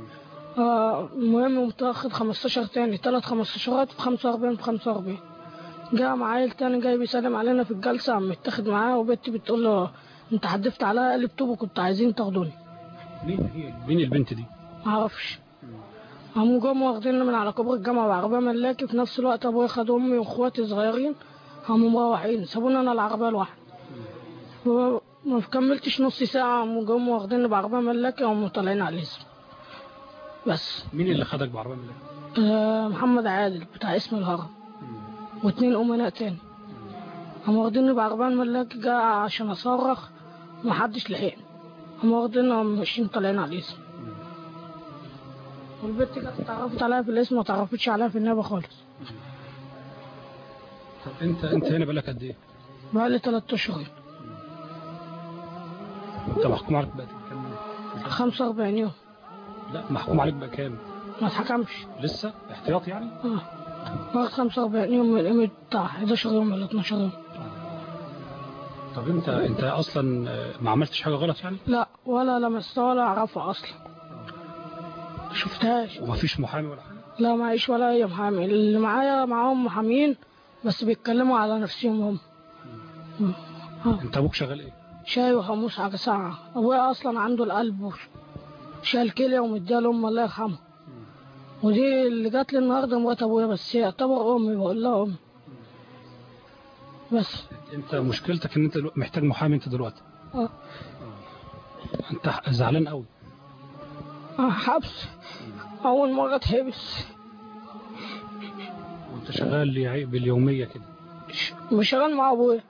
المهم متأخد 15 تاني 3 15 في 45 في 45. جاء معايا التاني جاي بيسلم علينا في الجلسة، عم متاخد معاه وبنتي بتقول له انت حدفت عليا قلب طوبه كنت عايزين تاخدوني. مين البنت دي؟ معرفش. قاموا جم واخديننا من على كبر الجامعة بعربية ملاكي، في نفس الوقت ابويا خد امي واخواتي صغيرين قاموا مروحين سابونا انا العربية لوحدي. ما كملتش نص ساعة قاموا جم واخديننا بعربية ملاكي وقاموا طالعين على الاسم بس. مين اللي خدك بعربية ملاكي؟ محمد عادل بتاع اسم الهرم و2 امناء تاني. قاموا واخديني بعربية ملاكي جاء عشان اصرخ محدش لحقني، هم واخدينها ماشيين طالعين على الاسم. والبنت كانت اتعرفت عليها في الاسم، ما اتعرفتش عليها في النيابة خالص. طب انت هنا بقالك قد ايه؟ بقالي 3 أشهر. انت محكوم عليك بقى كام؟ 45 يوم. لا محكوم عليك بقى كام؟ ما اتحكمش. لسه احتياط يعني؟ واخد 45 يوم من قيمة بتاع 11 يوم ولا 12 يوم. طب انت اصلا ما عملتش حاجة غلط يعني؟ لا، ولا لمستها ولا اعرفها اصلا. شفتهاش. ومفيش محامي ولا حاجة؟ لا معيش ولا اي محامي، اللي معايا معاهم محامين بس بيتكلموا على نفسهم هم. انت ابوك شغال ايه؟ شاي وخموس على ساعة. ابويا اصلا عنده القلب شال كلية ومديها لأم الله يرحمها. ودي اللي جات لي النهارده مرات ابويا، بس هي تعتبر امي، بقول لها امي. بس انت مشكلتك ان انت محتاج محامي انت دلوقتي. انت زعلان قوي. حبس، اول مرة اتحبس. وانت شغال باليومية كده؟ مش شغال مع ابويا.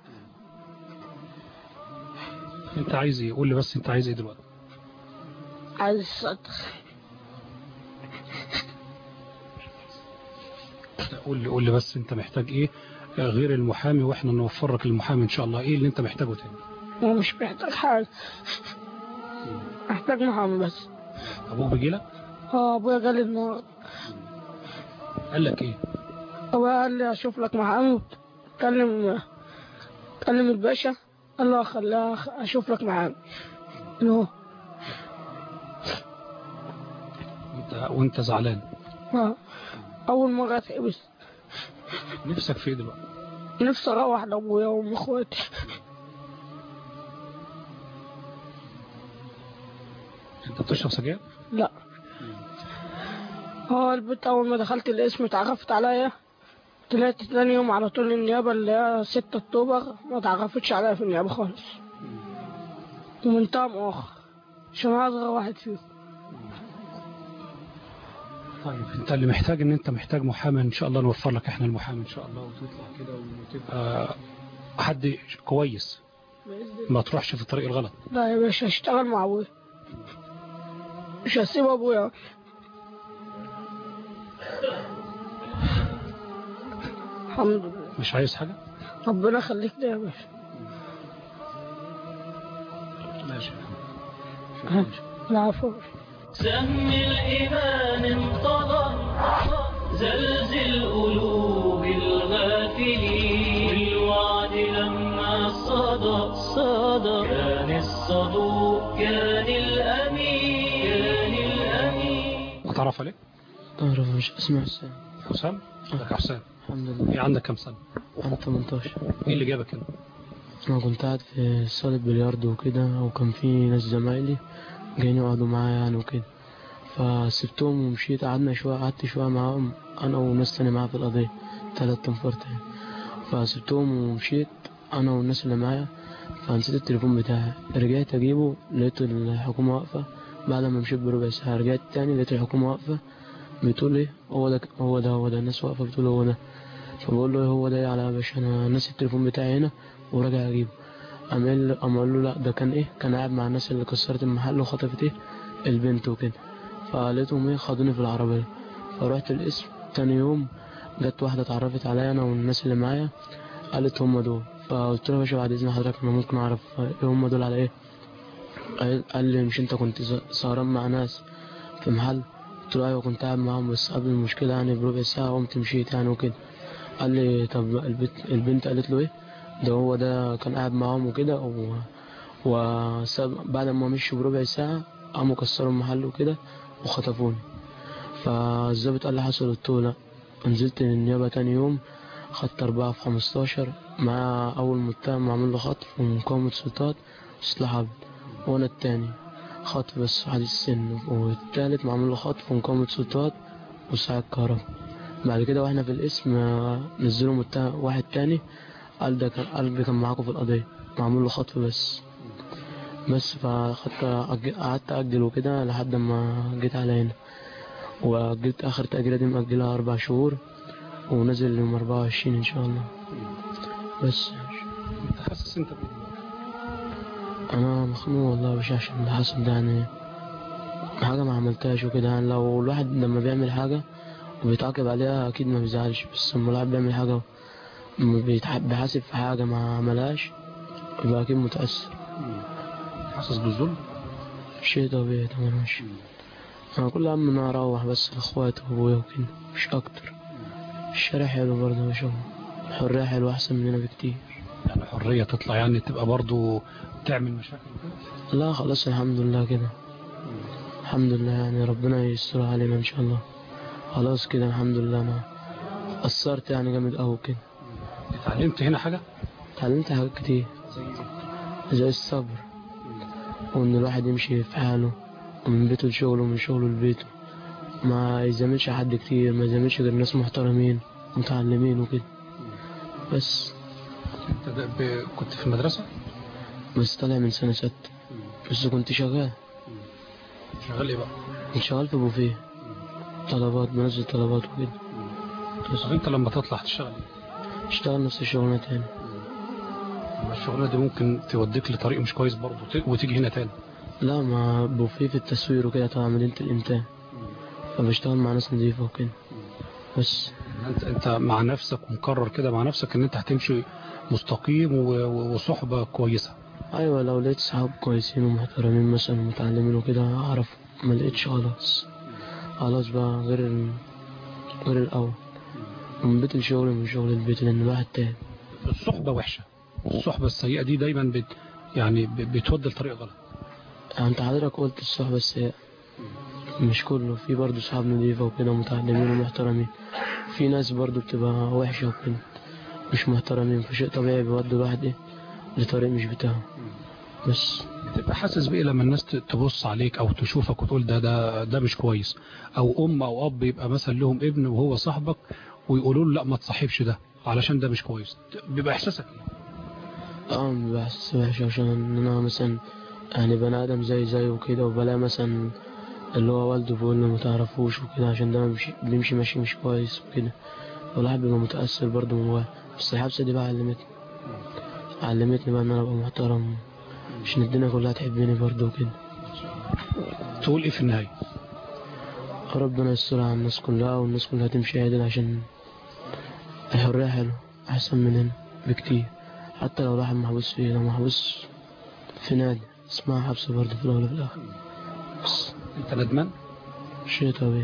انت عايز ايه؟ قول لي بس انت عايز ايه دلوقتي؟ عايز الصدر. قول لي بس انت محتاج ايه غير المحامي، واحنا نوفر لك المحامي ان شاء الله. ايه اللي انت محتاجه تاني؟ هو مش محتاج حاجة، محتاج محامي بس. ابوك بيجي لك؟ ابويا جالي النهارده. قال لك ايه؟ ابويا قال لي اشوف لك محامي. كلم الباشا، قال له خليها اشوف لك محامي. وانت زعلان؟ اول مرة اتحبس. نفسك في ايه دلوقتي؟ نفسي اروح لابويا وام اخواتي. انت بتشرب سجاير؟ لا. البنت اول ما دخلت القسم اتعرفت عليا، طلعت تاني يوم على طول النيابة اللي هي 6 أكتوبر، ما اتعرفتش عليا في النيابة خالص. ومنتهى مؤخر عشان اصغر واحد فيهم. طيب انت اللي محتاج ان انت محتاج محامي، ان شاء الله نوفر لك احنا المحامي ان شاء الله، وتطلع كده وتبقى حد كويس ما تروحش في الطريق الغلط. لا يا باشا، هشتغل مع ابويا، مش هسيب ابويا. الحمد لله. مش عايز حاجة؟ ربنا يخليك لي يا باشا. ماشي. العفو. سهم الإيمان انقضى، زلزل قلوب الغافلين. والوعد لما صدى كان الصدوق، كان الأمين. اتعرف عليك؟ أعرف، مش اسمه حسام. حسام؟ لك حسام. الحمد لله. ايه عندك كم سنة؟ أنا 18. ايه اللي جابك هنا؟ أنا كنت قاعد في صالة بلياردو وكده، وكان في ناس زمايلي جايين يقعدوا معايا يعني وكده، فسبتهم ومشيت. قعدت شوية معاهم أنا وناس تانية معايا في القضية، 3 تنفار تاني. فسبتهم ومشيت أنا والناس اللي معايا، فنسيت التليفون بتاعي. رجعت أجيبه لقيت الحكومة واقفة. بعد ما مشيت بربع ساعة رجعت تاني لقيت الحكومة واقفة، بتقول إيه هو ده الناس واقفة بتقول هو ده. فبقول له هو ده إيه على باش، أنا ناسي التليفون بتاعي هنا وراجع أجيبه. قال له لا، ده كان كان قاعد مع الناس اللي كسرت المحل وخطفت البنت وكده. فلقيتهم خدوني في العربية. فروحت القسم تاني يوم، جت واحدة اتعرفت عليا أنا والناس اللي معايا، قالت هم دول. فقلت له يا باشا بعد إذن حضرتك أنا ممكن أعرف إيه هم دول على إيه؟ قال لي مش أنت كنت سهران مع ناس في محل؟ قلت له أيوة كنت قاعد معاهم، بس قبل المشكلة يعني بربع ساعة قمت مشيت يعني وكده. قال لي طب البنت قالت له إيه؟ ده كان قاعد معاهم وكده، بعد ما مشوا بربع ساعة قاموا كسروا المحل وكده وخطفوني. فالظابط قال لي حصل. قلت له لا. نزلت النيابة تاني يوم، خدت 4 في 15 مع أول متهم معمول له خطف ومقاومة سلطات وسلاح عبد، وأنا التاني خطف بس حديث السن، والتالت معمول له خطف ومقاومة سلطات وساعة كهرباء. بعد كده واحنا في القسم نزلوا متهم واحد تاني، قال ده كان معاكم في القضية، معمول له خطف بس. قعدت أجل وكده لحد ما جيت على هنا، وأجلت آخر تأجيلة دي مأجلها 4 شهور، ونزل يوم 24 إن شاء الله. بس انت حاسس انت انا مخنوق والله مش عشان اللي حصل ده، يعني حاجه ما عملتهاش وكده. يعني لو الواحد لما بيعمل حاجه وبيتعاقب عليها اكيد ما بيزعلش، بس لما الواحد بيعمل حاجه بيحاسب في حاجه ما عملهاش يبقى اكيد متاثر. حاسس بالظلم؟ شيء طبيعي طبعا. ماشي. انا كل هم ان انا اروح بس لاخواتي وابويا وكده مش اكتر. الشارع حلو برضه يا شباب، الحريه حلوه احسن مننا بكتير. يعني حرية تطلع يعني تبقى برضو تعمل مشاكل كده؟ لا خلاص الحمد لله كده، الحمد لله يعني ربنا يستر علينا ان شاء الله. خلاص كده الحمد لله. انا قصرت يعني جامد قوي كده. اتعلمت هنا حاجة؟ اتعلمت حاجات كتير زي الصبر، وان الواحد يمشي في حاله ومن بيته لشغله ومن شغله لبيته، ما يزاملش حد كتير، ما يزاملش غير ناس محترمين متعلمين وكده بس. انت كنت في المدرسة؟ بس طالع من سنة 6 بس كنت شغال. شغال ايه بقى؟ كنت شغال في بوفيه طلبات، بنزل طلبات وكده. بس انت لما تطلع تشتغل ايه؟ اشتغل نفس الشغلانة تاني. الشغلانة دي ممكن توديك لطريق مش كويس برضه وتيجي هنا تاني. لا ما بوفيه في التصوير وكده تبع مدينة الإنتاج، فبشتغل مع ناس نظيفة وكده بس. انت مع نفسك ومقرر كده مع نفسك ان انت هتمشي مستقيم وصحبة كويسة؟ ايوه لو لقيت صحاب كويسين ومحترمين مثلا ومتعلمين وكده اعرف، ما لقيتش خلاص بقى غير الاول، من بيت الشغل من شغل البيت، لان الواحد تعب. الصحبة وحشة، الصحبة السيئة دي دايما يعني بتودي لطريق غلط. انت حضرتك قلت الصحبة السيئة، مش كله، في برضه صحاب نظيفة وكده متعلمين ومحترمين، في ناس برضه بتبقى وحشة وكده مش محترمين، فشيء طبيعي بيودي الواحد ايه لطريق مش بتاعه بس. بتبقى حاسس بايه لما الناس تبص عليك او تشوفك وتقول ده مش كويس، او ام او اب يبقى مثلا لهم ابن وهو صاحبك ويقولوا له لا ما تصاحبش ده علشان ده مش كويس، بيبقى احساسك ايه؟ بيبقى احساس وحش، عشان انا مثلا يعني بني ادم زي وكده، وبلاقي مثلا اللي هو والده بيقول له ما تعرفوش وكده عشان ده بيمشي ماشي مش كويس وكده، والواحد بيبقى متاثر برضه من جواه. بس الحبسه دي بقى علمتني بقى ان انا ابقى محترم عشان الدنيا كلها تحبني برضه وكده. تقول ايه في النهايه؟ ربنا يستر على الناس كلها والناس كلها تمشي عادل، عشان الحريه حلوه احسن من هنا بكتير. حتى لو الواحد محبوس فيه، لو محبوس في نادي اسمها حبس برضه في الاول وفي الاخر. بس انت ندمان؟ شيء طبيعي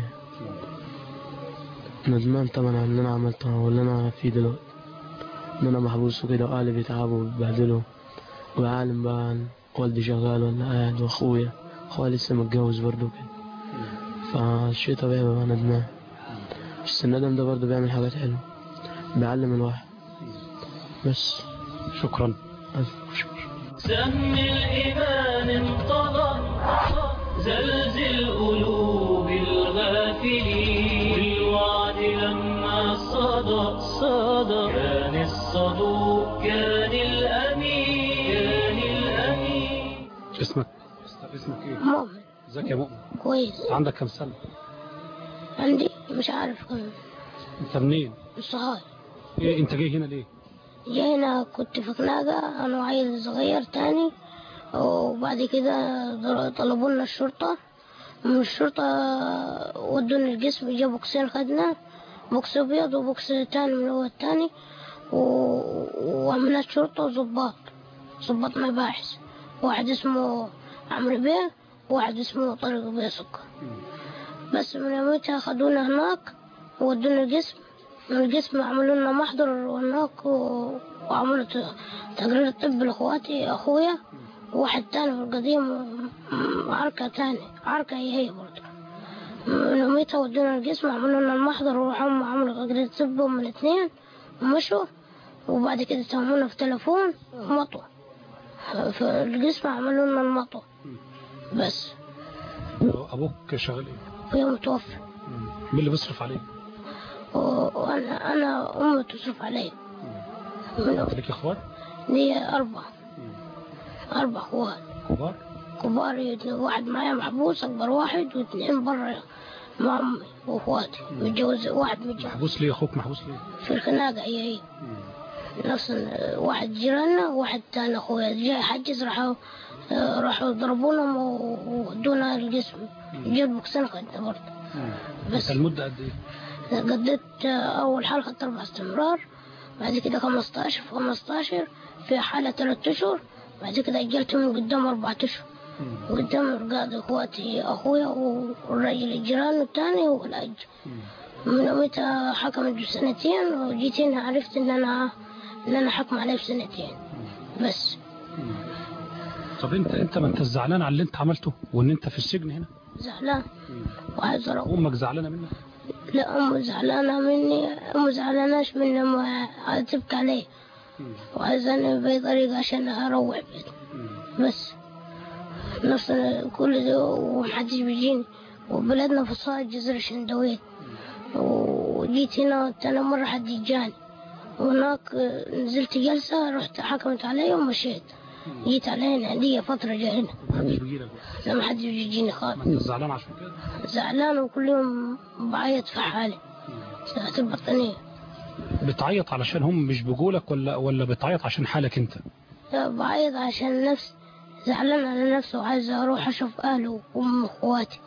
ندمان طبعا على اللي انا عملته واللي انا فيه دلوقتي، ان انا محبوس وكده واهلي بيتعبوا وبيبهدلوا، وعالم بقى والدي شغال ولا قاعد، واخويا لسه متجوز برضه كده، فالشيء طبيعي بقى ندمان. بس الندم ده برضه بيعمل حاجات حلوه، بيعلم الواحد بس. شكرا. شكرا. سهم الإيمان انطلق زلزل قلوب الغافلين، بالوعد لما صدق كان الصدوق كان الأمين. اسمك ايه؟ مؤمن. ازيك يا مؤمن؟ كويس. عندك كم سنة؟ عندي مش عارف كم. انت منين؟ الصهاي. ايه انت جاي هنا ليه؟ جاي هنا كنت في خناقة أنا وعيل صغير تاني، وبعد كده طلبوا لنا الشرطة، من الشرطة ودونا القسم، جا بوكسين خدنا، بوكس أبيض وبوكس تاني من هو التاني، وعملنا الشرطة وظباط مباحث، واحد اسمه عمرو بيه وواحد اسمه طارق بيه سكر. بس من يومتها خدونا هناك وودونا القسم، من القسم عملوا لنا محضر هناك وعملوا تقرير الطب لأخواتي، أخويا وواحد تاني في القديم، عركة هي برضه. من يومتها ودونا القسم عملوا لنا المحضر وهم عملوا تقرير طب هم الاثنين ومشوا، وبعد كده تهمونا في تليفون ومطوا في القسم، عملوا لنا المطوا بس. ابوك شغال ايه؟ أبويا متوفى. مين اللي بيصرف عليك؟ أنا أمي تصرف علي. ليك اخوات؟ لي 4 اخوات كبار، واحد معايا محبوس اكبر واحد، واثنين برا مع امي واخواتي متجوز. واحد متجوز. محبوس ليه؟ اخوك محبوس ليه؟ في الخناقه هي نفس واحد جيراننا وواحد تاني اخويا جاي يحجز، راحوا راحوا ضربونهم وودونا القسم. جيت بوكسين خدت برضه. بس المدة قد ايه؟ قضيت أول حالة خدت 4 استمرار، بعد كده 15 في 15 في حالة 3 أشهر، بعد كده أجلت من قدام 4 أشهر. قدام قاعد اخواتي اخويا والراجل الجيران الثاني والأج. من متى حكمت ب2 وجيت هنا عرفت ان انا حكم عليه ب2 بس. طب انت ما انت زعلان على اللي انت عملته وان انت في السجن هنا؟ زعلان وعايز اروح. امك زعلانه منك؟ لا امي زعلانه مني، امي زعلاناش مني، ما تبكي عليه وعايزاني باي طريقه عشان اروح بيت بس. نفس كل ده ومحدش بيجيني، وبلدنا في صايد جزر الشندويت، وجيت هنا تاني مرة حد جاني، وهناك نزلت جلسة رحت حكمت علي ومشيت. جيت علينا هدية فترة جا هنا. محدش بيجيلك؟ لا محدش بيجيني خالص. ما انت زعلان عشان كده؟ زعلان وكل يوم بعيط في حالي ساعة البطانية. بتعيط علشان هم مش بيجولك ولا بتعيط عشان حالك انت؟ لا بعيط عشان نفسي، زعلان على نفسي وعايز اروح اشوف اهلي وام اخواتي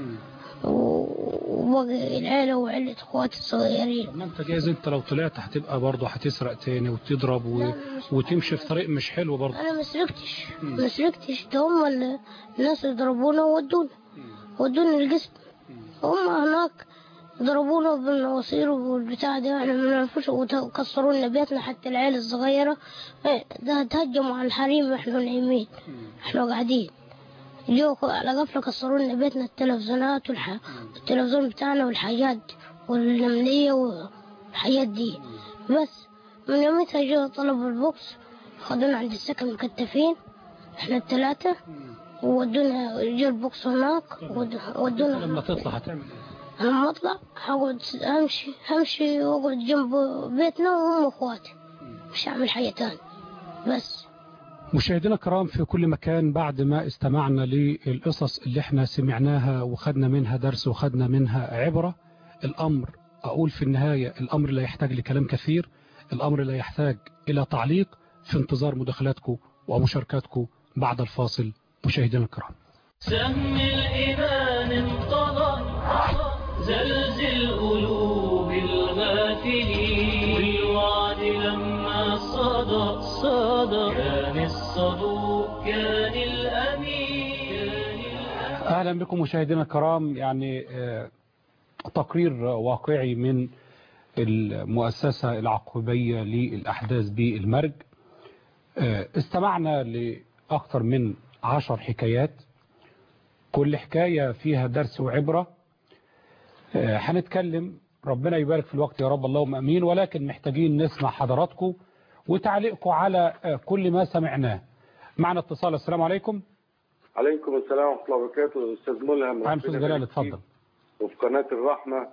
وباقي العيله وعيله اخواتي الصغيرين. ما انت جايز انت لو طلعت هتبقى برضه هتسرق تاني وتضرب وتمشي في طريق مش حلو برضه. انا ما سرقتش، ده هم الناس اللي ضربونا ودوني القسم. هم هناك ضربونا بالمواسير والبتاع ده، احنا ما نعرفوش، وكسروا لنا بيتنا حتى العيال الصغيره ده تهجموا على الحريم واحنا نايمين احنا قاعدين. جو على غفله كسروا لنا بيتنا، التلفزيونات التلفزيون بتاعنا والحاجات والنمليه والحاجات دي. بس من يومتها جو طلبوا البوكس، خدونا عند السكن مكتفين احنا ال3 وودونا جو البوكس هناك ودونا. لما تطلع هتعمل ايه؟ أنا لما أطلع هقعد همشي وأقعد جنب بيتنا وهم أخواتي، مش هعمل حاجة تاني بس. مشاهدينا الكرام في كل مكان، بعد ما استمعنا للقصص اللي احنا سمعناها وخدنا منها درس وخدنا منها عبرة، الأمر أقول في النهاية الأمر لا يحتاج لكلام كثير، الأمر لا يحتاج إلى تعليق، في انتظار مداخلاتكم ومشاركاتكم بعد الفاصل. مشاهدينا الكرام، سهم الإيمان انقضى، زلزل قلوب الغافلين، والوعد لما صدى كان الصدوق كان الأمين. أهلا بكم مشاهدينا الكرام. يعني تقرير واقعي من المؤسسة العقوبية للأحداث بالمرج. استمعنا لأكثر من 10 حكايات، كل حكاية فيها درس وعبرة. هنتكلم، ربنا يبارك في الوقت يا رب، اللهم امين، ولكن محتاجين نسمع حضراتكم وتعليقكم على كل ما سمعناه. معنا اتصال. السلام عليكم. عليكم السلام ورحمه الله وبركاته. استاذ ملهم، عم استاذ جلال اتفضل. وفي قناه الرحمه،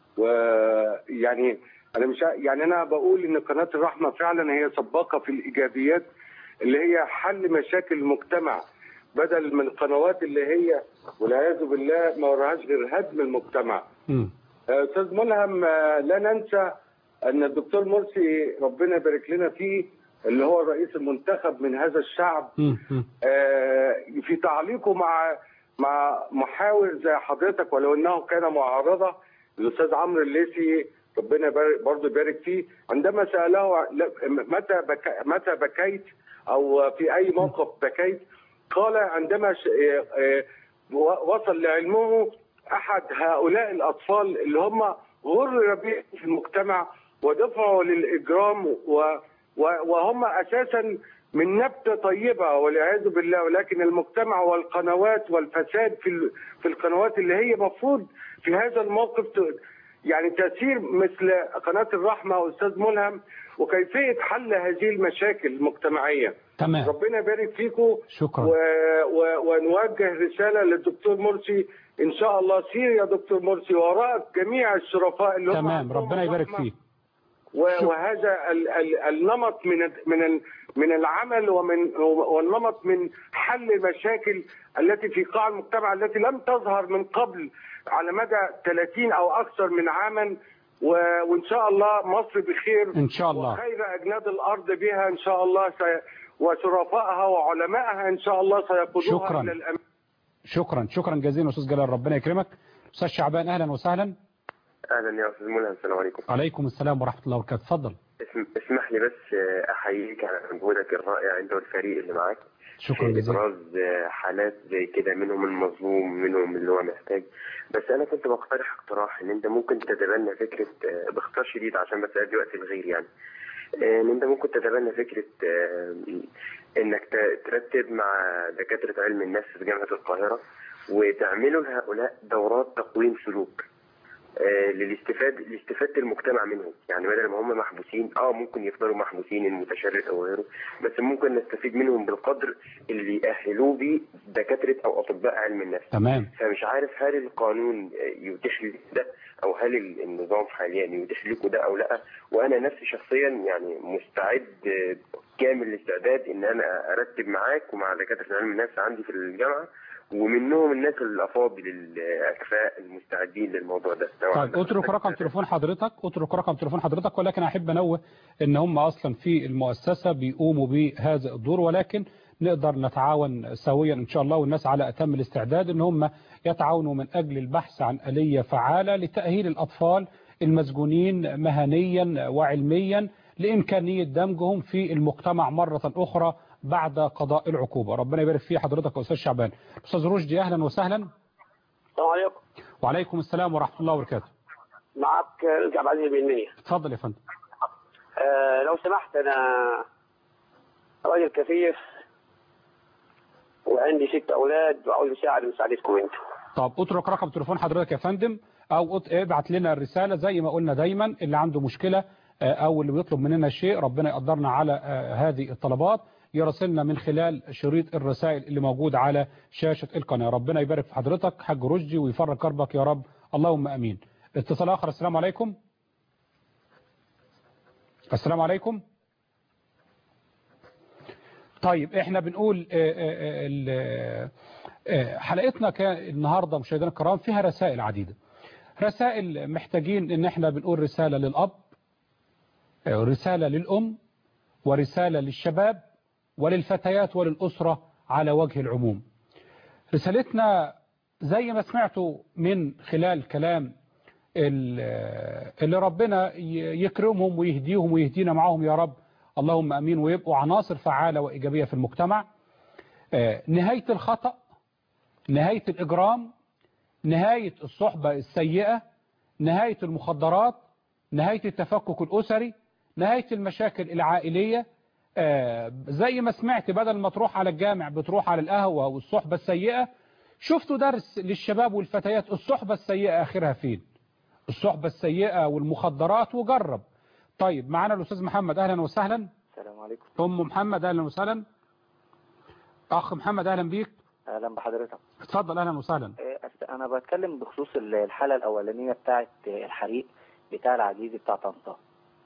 ويعني انا مش يعني انا بقول ان قناه الرحمه فعلا هي سباقه في الايجابيات اللي هي حل مشاكل المجتمع، بدل من القنوات اللي هي والعياذ بالله ما وراهاش غير هدم المجتمع. استاذ ملهم، لا ننسى ان الدكتور مرسي ربنا يبارك لنا فيه اللي هو الرئيس المنتخب من هذا الشعب، في تعليقه مع محاور زي حضرتك ولو انه كان معارضه، الاستاذ عمرو الليثي ربنا برضه يبارك فيه، عندما ساله متى بكيت او في اي موقف بكيت، قال عندما وصل لعلمه احد هؤلاء الاطفال اللي هم غرر بهم في المجتمع ودفعوا للاجرام وهم اساسا من نبته طيبه والعياذ بالله، ولكن المجتمع والقنوات والفساد في القنوات اللي هي مفروض في هذا الموقف يعني تسير مثل قناه الرحمه واستاذ ملهم، وكيفيه حل هذه المشاكل المجتمعيه. تمام. ربنا يبارك فيكم. شكرا. ونوجه رساله للدكتور مرسي، ان شاء الله سير يا دكتور مرسي وراء جميع الشرفاء اللي هم تمام. ربنا يبارك فيك. وهذا النمط من العمل والنمط من حل المشاكل التي في قاع المجتمع التي لم تظهر من قبل على مدى 30 أو أكثر من عاما، وإن شاء الله مصر بخير إن شاء الله، وخير أجناد الأرض بها إن شاء الله وشرفائها وعلمائها ان شاء الله سيقودوها شكرا. الى الامام. شكرا جزيلا استاذ جلال، ربنا يكرمك. استاذ شعبان اهلا وسهلا. اهلا يا استاذ ملهم، السلام عليكم. عليكم السلام ورحمه الله وبركاته، اتفضل. اسمح لي بس احييك على مجهودك الرائع انت والفريق اللي معاك. شكرا جزيلا. ابراز حالات زي كده، منهم المظلوم منهم اللي هو محتاج. بس انا كنت بقترح اقتراح ان انت ممكن تتبنى فكره، باختصار شديد عشان بس ادي وقت الغير يعني، ان انت ممكن تتبنى فكره انك ترتب مع دكاتره علم النفس في جامعه القاهره وتعملوا لهؤلاء دورات تقويم سلوك لاستفادة المجتمع منهم. يعني بدل ما هم محبوسين ممكن يفضلوا محبوسين المتشرد او غيره، بس ممكن نستفيد منهم بالقدر اللي يأهلوه بيه دكاترة او اطباء علم النفس. تمام. فمش عارف هل القانون يتيح لي ده او هل النظام حاليا يتيح لكم ده او لا. وانا نفسي شخصيا يعني مستعد كامل الاستعداد ان انا ارتب معاك ومع دكاترة علم النفس عندي في الجامعة، ومنهم الناس الافاضل الاكفاء المستعدين للموضوع ده. طيب اترك رقم تليفون حضرتك، ولكن احب انوه ان هم اصلا في المؤسسه بيقوموا بهذا الدور، ولكن نقدر نتعاون سويا ان شاء الله، والناس على اتم الاستعداد ان هم يتعاونوا من اجل البحث عن آلية فعالة لتأهيل الاطفال المسجونين مهنيا وعلميا لامكانيه دمجهم في المجتمع مره اخرى بعد قضاء العقوبة. ربنا يبارك في حضرتك يا أستاذ شعبان. أستاذ رشدي أهلا وسهلا. السلام عليكم. وعليكم السلام ورحمة الله وبركاته. معك رجع عبد العزيز بالمنية. اتفضل يا فندم. لو سمحت، أنا راجل كفيف وعندي 6 أولاد وعاوز مساعدتكم أنتم. طب اترك رقم تليفون حضرتك يا فندم، أو ابعت لنا الرسالة زي ما قلنا دايما، اللي عنده مشكلة أو اللي بيطلب مننا شيء ربنا يقدرنا على هذه الطلبات يرسلنا من خلال شريط الرسائل اللي موجود على شاشة القناة. ربنا يبارك في حضرتك حاج رشدي ويفرج كربك يا رب، اللهم أمين. اتصال آخر. السلام عليكم. السلام عليكم. طيب احنا بنقول حلقتنا النهاردة مشاهدينا الكرام فيها رسائل عديدة، رسائل محتاجين ان احنا بنقول رسالة للأب، رسالة للأم، ورسالة للشباب وللفتيات وللأسرة على وجه العموم. رسالتنا زي ما سمعتوا من خلال كلام اللي ربنا يكرمهم ويهديهم ويهدينا معهم يا رب، اللهم أمين، ويبقوا عناصر فعالة وإيجابية في المجتمع. نهاية الخطأ، نهاية الإجرام، نهاية الصحبة السيئة، نهاية المخدرات، نهاية التفكك الأسري، نهاية المشاكل العائلية. زي ما سمعت بدل ما تروح على الجامع بتروح على القهوة والصحبة السيئة. شفتوا درس للشباب والفتيات الصحبة السيئة آخرها فين؟ الصحبة السيئة والمخدرات، وجرب. طيب معنا الأستاذ محمد أهلا وسهلا. السلام عليكم. أم محمد أهلا وسهلا. أخ محمد أهلا بيك. أهلا بحضرتك. اتفضل أهلا وسهلا. أنا بتكلم بخصوص الحالة الأولانية بتاعة الحريق بتاع العزيزي بتاع طنطا.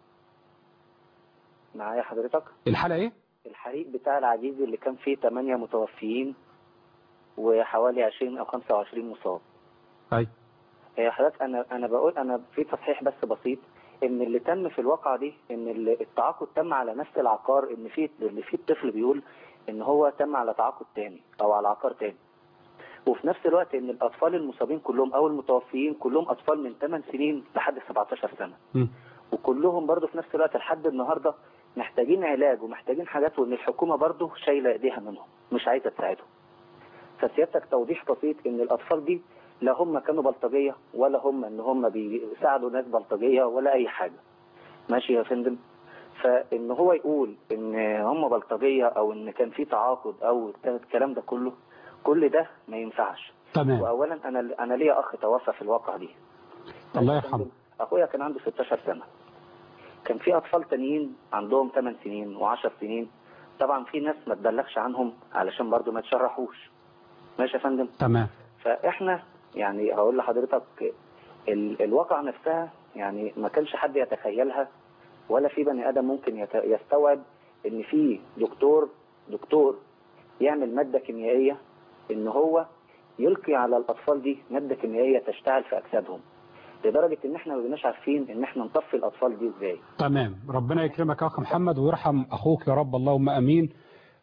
معايا حضرتك؟ الحالة إيه؟ الحريق بتاع العزيزي اللي كان فيه 8 متوفيين وحوالي 20 أو 25 مصاب. أي. حضرتك أنا بقول أنا في تصحيح بس بسيط، إن اللي تم في الواقعة دي إن التعاقد تم على نفس العقار، إن اللي فيه الطفل بيقول إن هو تم على تعاقد تاني أو على عقار تاني. وفي نفس الوقت إن الأطفال المصابين كلهم أو المتوفيين كلهم أطفال من 8 سنين لحد 17 سنة. وكلهم برضو في نفس الوقت لحد النهاردة محتاجين علاج ومحتاجين حاجات، وإن الحكومة برضو شايلة إيديها منهم مش عايزة تساعدهم. فسيادتك توضيح بسيط إن الأطفال دي لا هم كانوا بلطجية ولا هم إن هم بيساعدوا ناس بلطجية ولا أي حاجة. ماشي يا فندم؟ فإن هو يقول إن هم بلطجية أو إن كان في تعاقد أو الكلام ده كله، كل ده ما ينفعش. تمام. وأولا أنا ليا أخ توفى في الواقع دي. الله يرحمه. أخويا كان عنده 16 سنة. كان في أطفال تانيين عندهم 8 سنين و10 سنين. طبعا في ناس ما تبلغش عنهم علشان برضو ما تشرحوش. ماشي يا فندم؟ تمام. فإحنا يعني هقول لحضرتك الواقع نفسها يعني ما كانش حد يتخيلها، ولا في بني آدم ممكن يستوعب إن في دكتور يعمل مادة كيميائية إن هو يلقي على الأطفال دي مادة كيميائية تشتعل في أجسادهم، لدرجة إن إحنا ما بقيناش عارفين إن إحنا نطفي الأطفال دي إزاي. تمام. ربنا يكرمك يا أخ محمد ويرحم أخوك يا رب، اللهم أمين.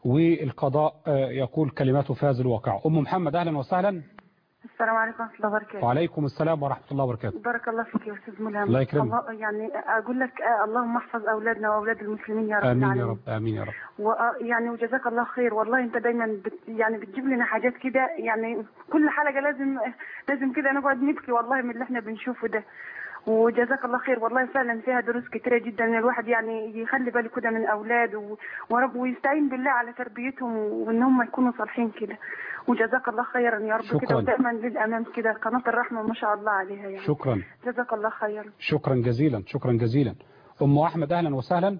والقضاء يقول كلماته في هذا الواقع. أم محمد أهلا وسهلا. السلام عليكم ورحمة الله وبركاته. وعليكم السلام ورحمة الله وبركاته. بارك الله فيك يا أستاذ ملهم. الله يكرمك. يعني أقول لك اللهم احفظ أولادنا وأولاد المسلمين يا رب آمين العالمين. يا رب. آمين يا رب. ويعني وجزاك الله خير، والله أنت دايما يعني بتجيب لنا حاجات كده، يعني كل حلقة لازم كده نقعد نبكي والله من اللي احنا بنشوفه ده. وجزاك الله خير، والله فعلا فيها دروس كتيرة جدا، الواحد يعني يخلي باله كده من أولاده ورب ويستعين بالله على تربيتهم وإن هم يكونوا صالحين كده. وجزاك الله خيرا يا رب كده، ودائما للأمام كده. قناة الرحمة ما شاء الله عليها يعني. شكرا. جزاك الله خيرا. شكرا جزيلا. شكرا جزيلا. أم أحمد أهلا وسهلا.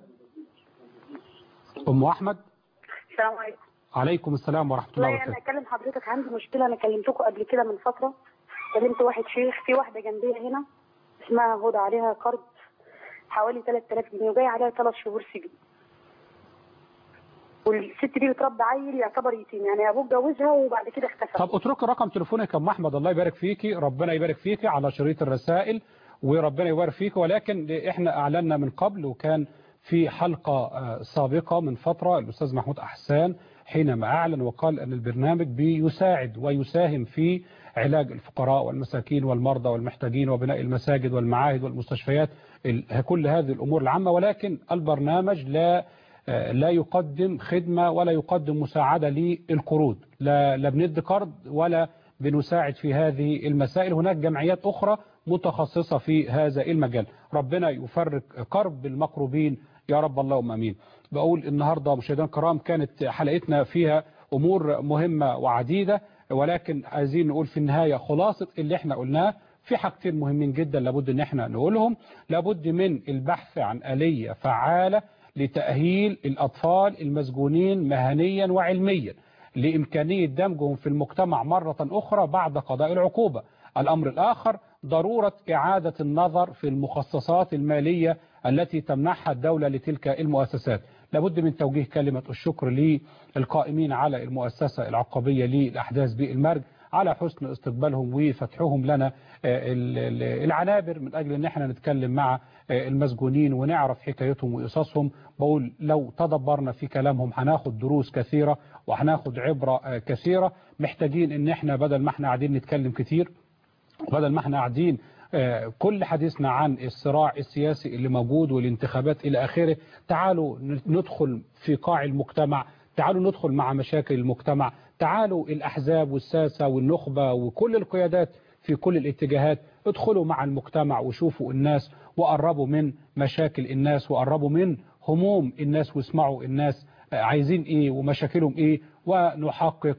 أم أحمد. السلام عليكم. عليكم السلام ورحمة الله وبركاته. أنا أكلم حضرتك، عندي مشكلة. أنا كلمتكم قبل كده من فترة، كلمت واحد شيخ، في واحدة جنبية هنا اسمها هدى، عليها قرض حوالي 3000 جنيه وجاي عليها 3 شهور سجن. والست دي بتربي عيل يعتبر يتيم، يعني ابوه اتجوزها وبعد كده اختفى. طب اتركي رقم تليفونك يا ام احمد، الله يبارك فيكي، ربنا يبارك فيكي على شريط الرسائل وربنا يبارك فيكي. ولكن احنا اعلنا من قبل، وكان في حلقة سابقة من فترة الأستاذ محمود أحسان حينما أعلن وقال أن البرنامج بيساعد ويساهم في علاج الفقراء والمساكين والمرضى والمحتاجين وبناء المساجد والمعاهد والمستشفيات، كل هذه الأمور العامة. ولكن البرنامج لا يقدم خدمة ولا يقدم مساعدة للقروض، لا بندي قرض ولا بنساعد في هذه المسائل. هناك جمعيات أخرى متخصصة في هذا المجال. ربنا يفرج كرب المكروبين يا رب، اللهم امين. بقول النهارده مشاهدينا الكرام كانت حلقتنا فيها امور مهمه وعديده، ولكن عايزين نقول في النهايه خلاصه اللي احنا قلناه. في حاجتين مهمين جدا لابد ان احنا نقولهم. لابد من البحث عن آلية فعالة لتأهيل الأطفال المسجونين مهنيا وعلميا لإمكانية دمجهم في المجتمع مرة أخرى بعد قضاء العقوبة. الأمر الآخر ضرورة إعادة النظر في المخصصات المالية التي تمنحها الدولة لتلك المؤسسات. لابد من توجيه كلمة الشكر للقائمين على المؤسسة العقابية للأحداث بالمرج على حسن استقبالهم وفتحهم لنا العنابر من أجل أن احنا نتكلم مع المسجونين ونعرف حكايتهم وقصصهم. بقول لو تدبرنا في كلامهم هناخد دروس كثيرة وهناخد عبرة كثيرة. محتاجين ان احنا بدل ما احنا قاعدين نتكلم كتير، بدل ما احنا قاعدين كل حديثنا عن الصراع السياسي اللي موجود والانتخابات إلى آخره، تعالوا ندخل في قاع المجتمع، تعالوا ندخل مع مشاكل المجتمع، تعالوا الأحزاب والساسة والنخبة وكل القيادات في كل الاتجاهات ادخلوا مع المجتمع وشوفوا الناس وقربوا من مشاكل الناس وقربوا من هموم الناس واسمعوا الناس عايزين ايه ومشاكلهم ايه، ونحقق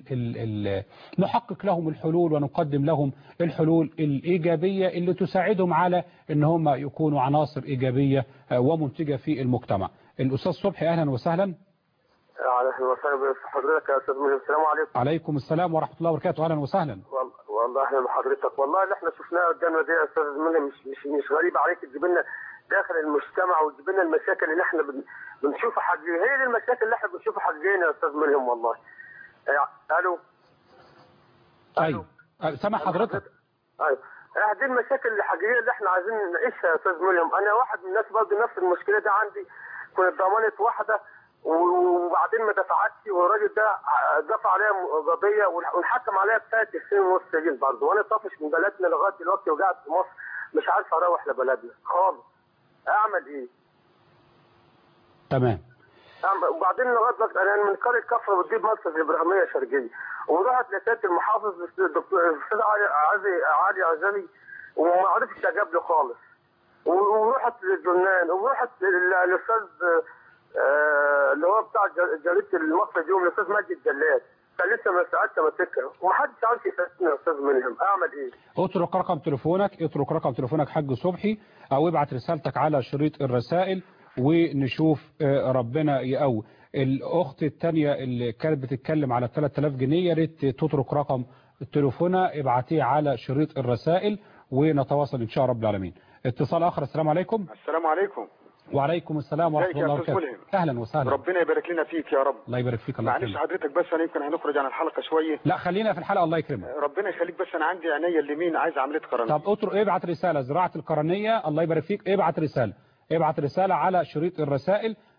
نحقق لهم الحلول ونقدم لهم الحلول الإيجابية اللي تساعدهم على ان هم يكونوا عناصر إيجابية ومنتجة في المجتمع. الأستاذ صبحي أهلا وسهلا. اهلا وسهلا بحضرتك يا استاذ ملهم. السلام عليكم. عليكم السلام ورحمة الله وبركاته. أهلا وسهلا. والله اهلا بحضرتك. والله اللي احنا شفناه قدامنا دي يا استاذ ملهم مش غريب عليك، تجيب لنا داخل المجتمع وتجيب لنا المشاكل اللي احنا بنشوفها حقيقية. هي دي المشاكل اللي احنا بنشوفها حقيقية يا استاذ ملهم والله. الو. ايوه سامع حضرتك. ايوه دي المشاكل الحقيقية اللي احنا عايزين نعيشها يا استاذ ملهم. انا واحد من الناس برضه نفس المشكلة دي عندي، كنت ضمانة واحدة وبعدين ما دفعتش، والراجل ده دفع عليها قضيه ونحكم عليها ب3 سنين ونص سجن برضه، وانا طافش من بلدنا لغايه دلوقتي وقاعد في مصر مش عارف اروح لبلدنا خالص. اعمل ايه؟ تمام. وبعدين لغايه دلوقتي انا من قريه كفر بتجيب مركز الابراهيميه شرقيه، ورحت لسياده المحافظ الدكتور الاستاذ علي عزمي وما عرفش اجاب لي خالص، ورحت للجنان ورحت للاستاذ اللي هو بتاع جريده المصري اليوم الاستاذ مجدي الجلاد، كان لسه ما ساعدت ماسكها ومحدش عارف يفهمني يا استاذ ملهم. اعمل ايه؟ اترك رقم تليفونك حاج صبحي، او ابعت رسالتك على شريط الرسائل ونشوف ربنا يقوي. الاخت الثانيه اللي كانت بتتكلم على 3000 جنيه يا ريت تترك رقم تليفونها، ابعتيه على شريط الرسائل ونتواصل ان شاء رب العالمين. اتصال اخر. السلام عليكم. السلام عليكم. وعليكم السلام ورحمه الله وبركاته. اهلا وسهلا. ربنا يبارك لنا فيك يا رب. الله يبارك فيك. الله يكرمك. معلش حضرتك بس انا يمكن هنخرج عن الحلقه شويه. لا خلينا في الحلقه الله يكرمك. ربنا يخليك، بس انا عندي عينيا اليمين عايز عمليه قرنيه. طب ابعت رساله زراعه القرنيه. الله يبارك فيك. ابعت رساله على شريط الرسائل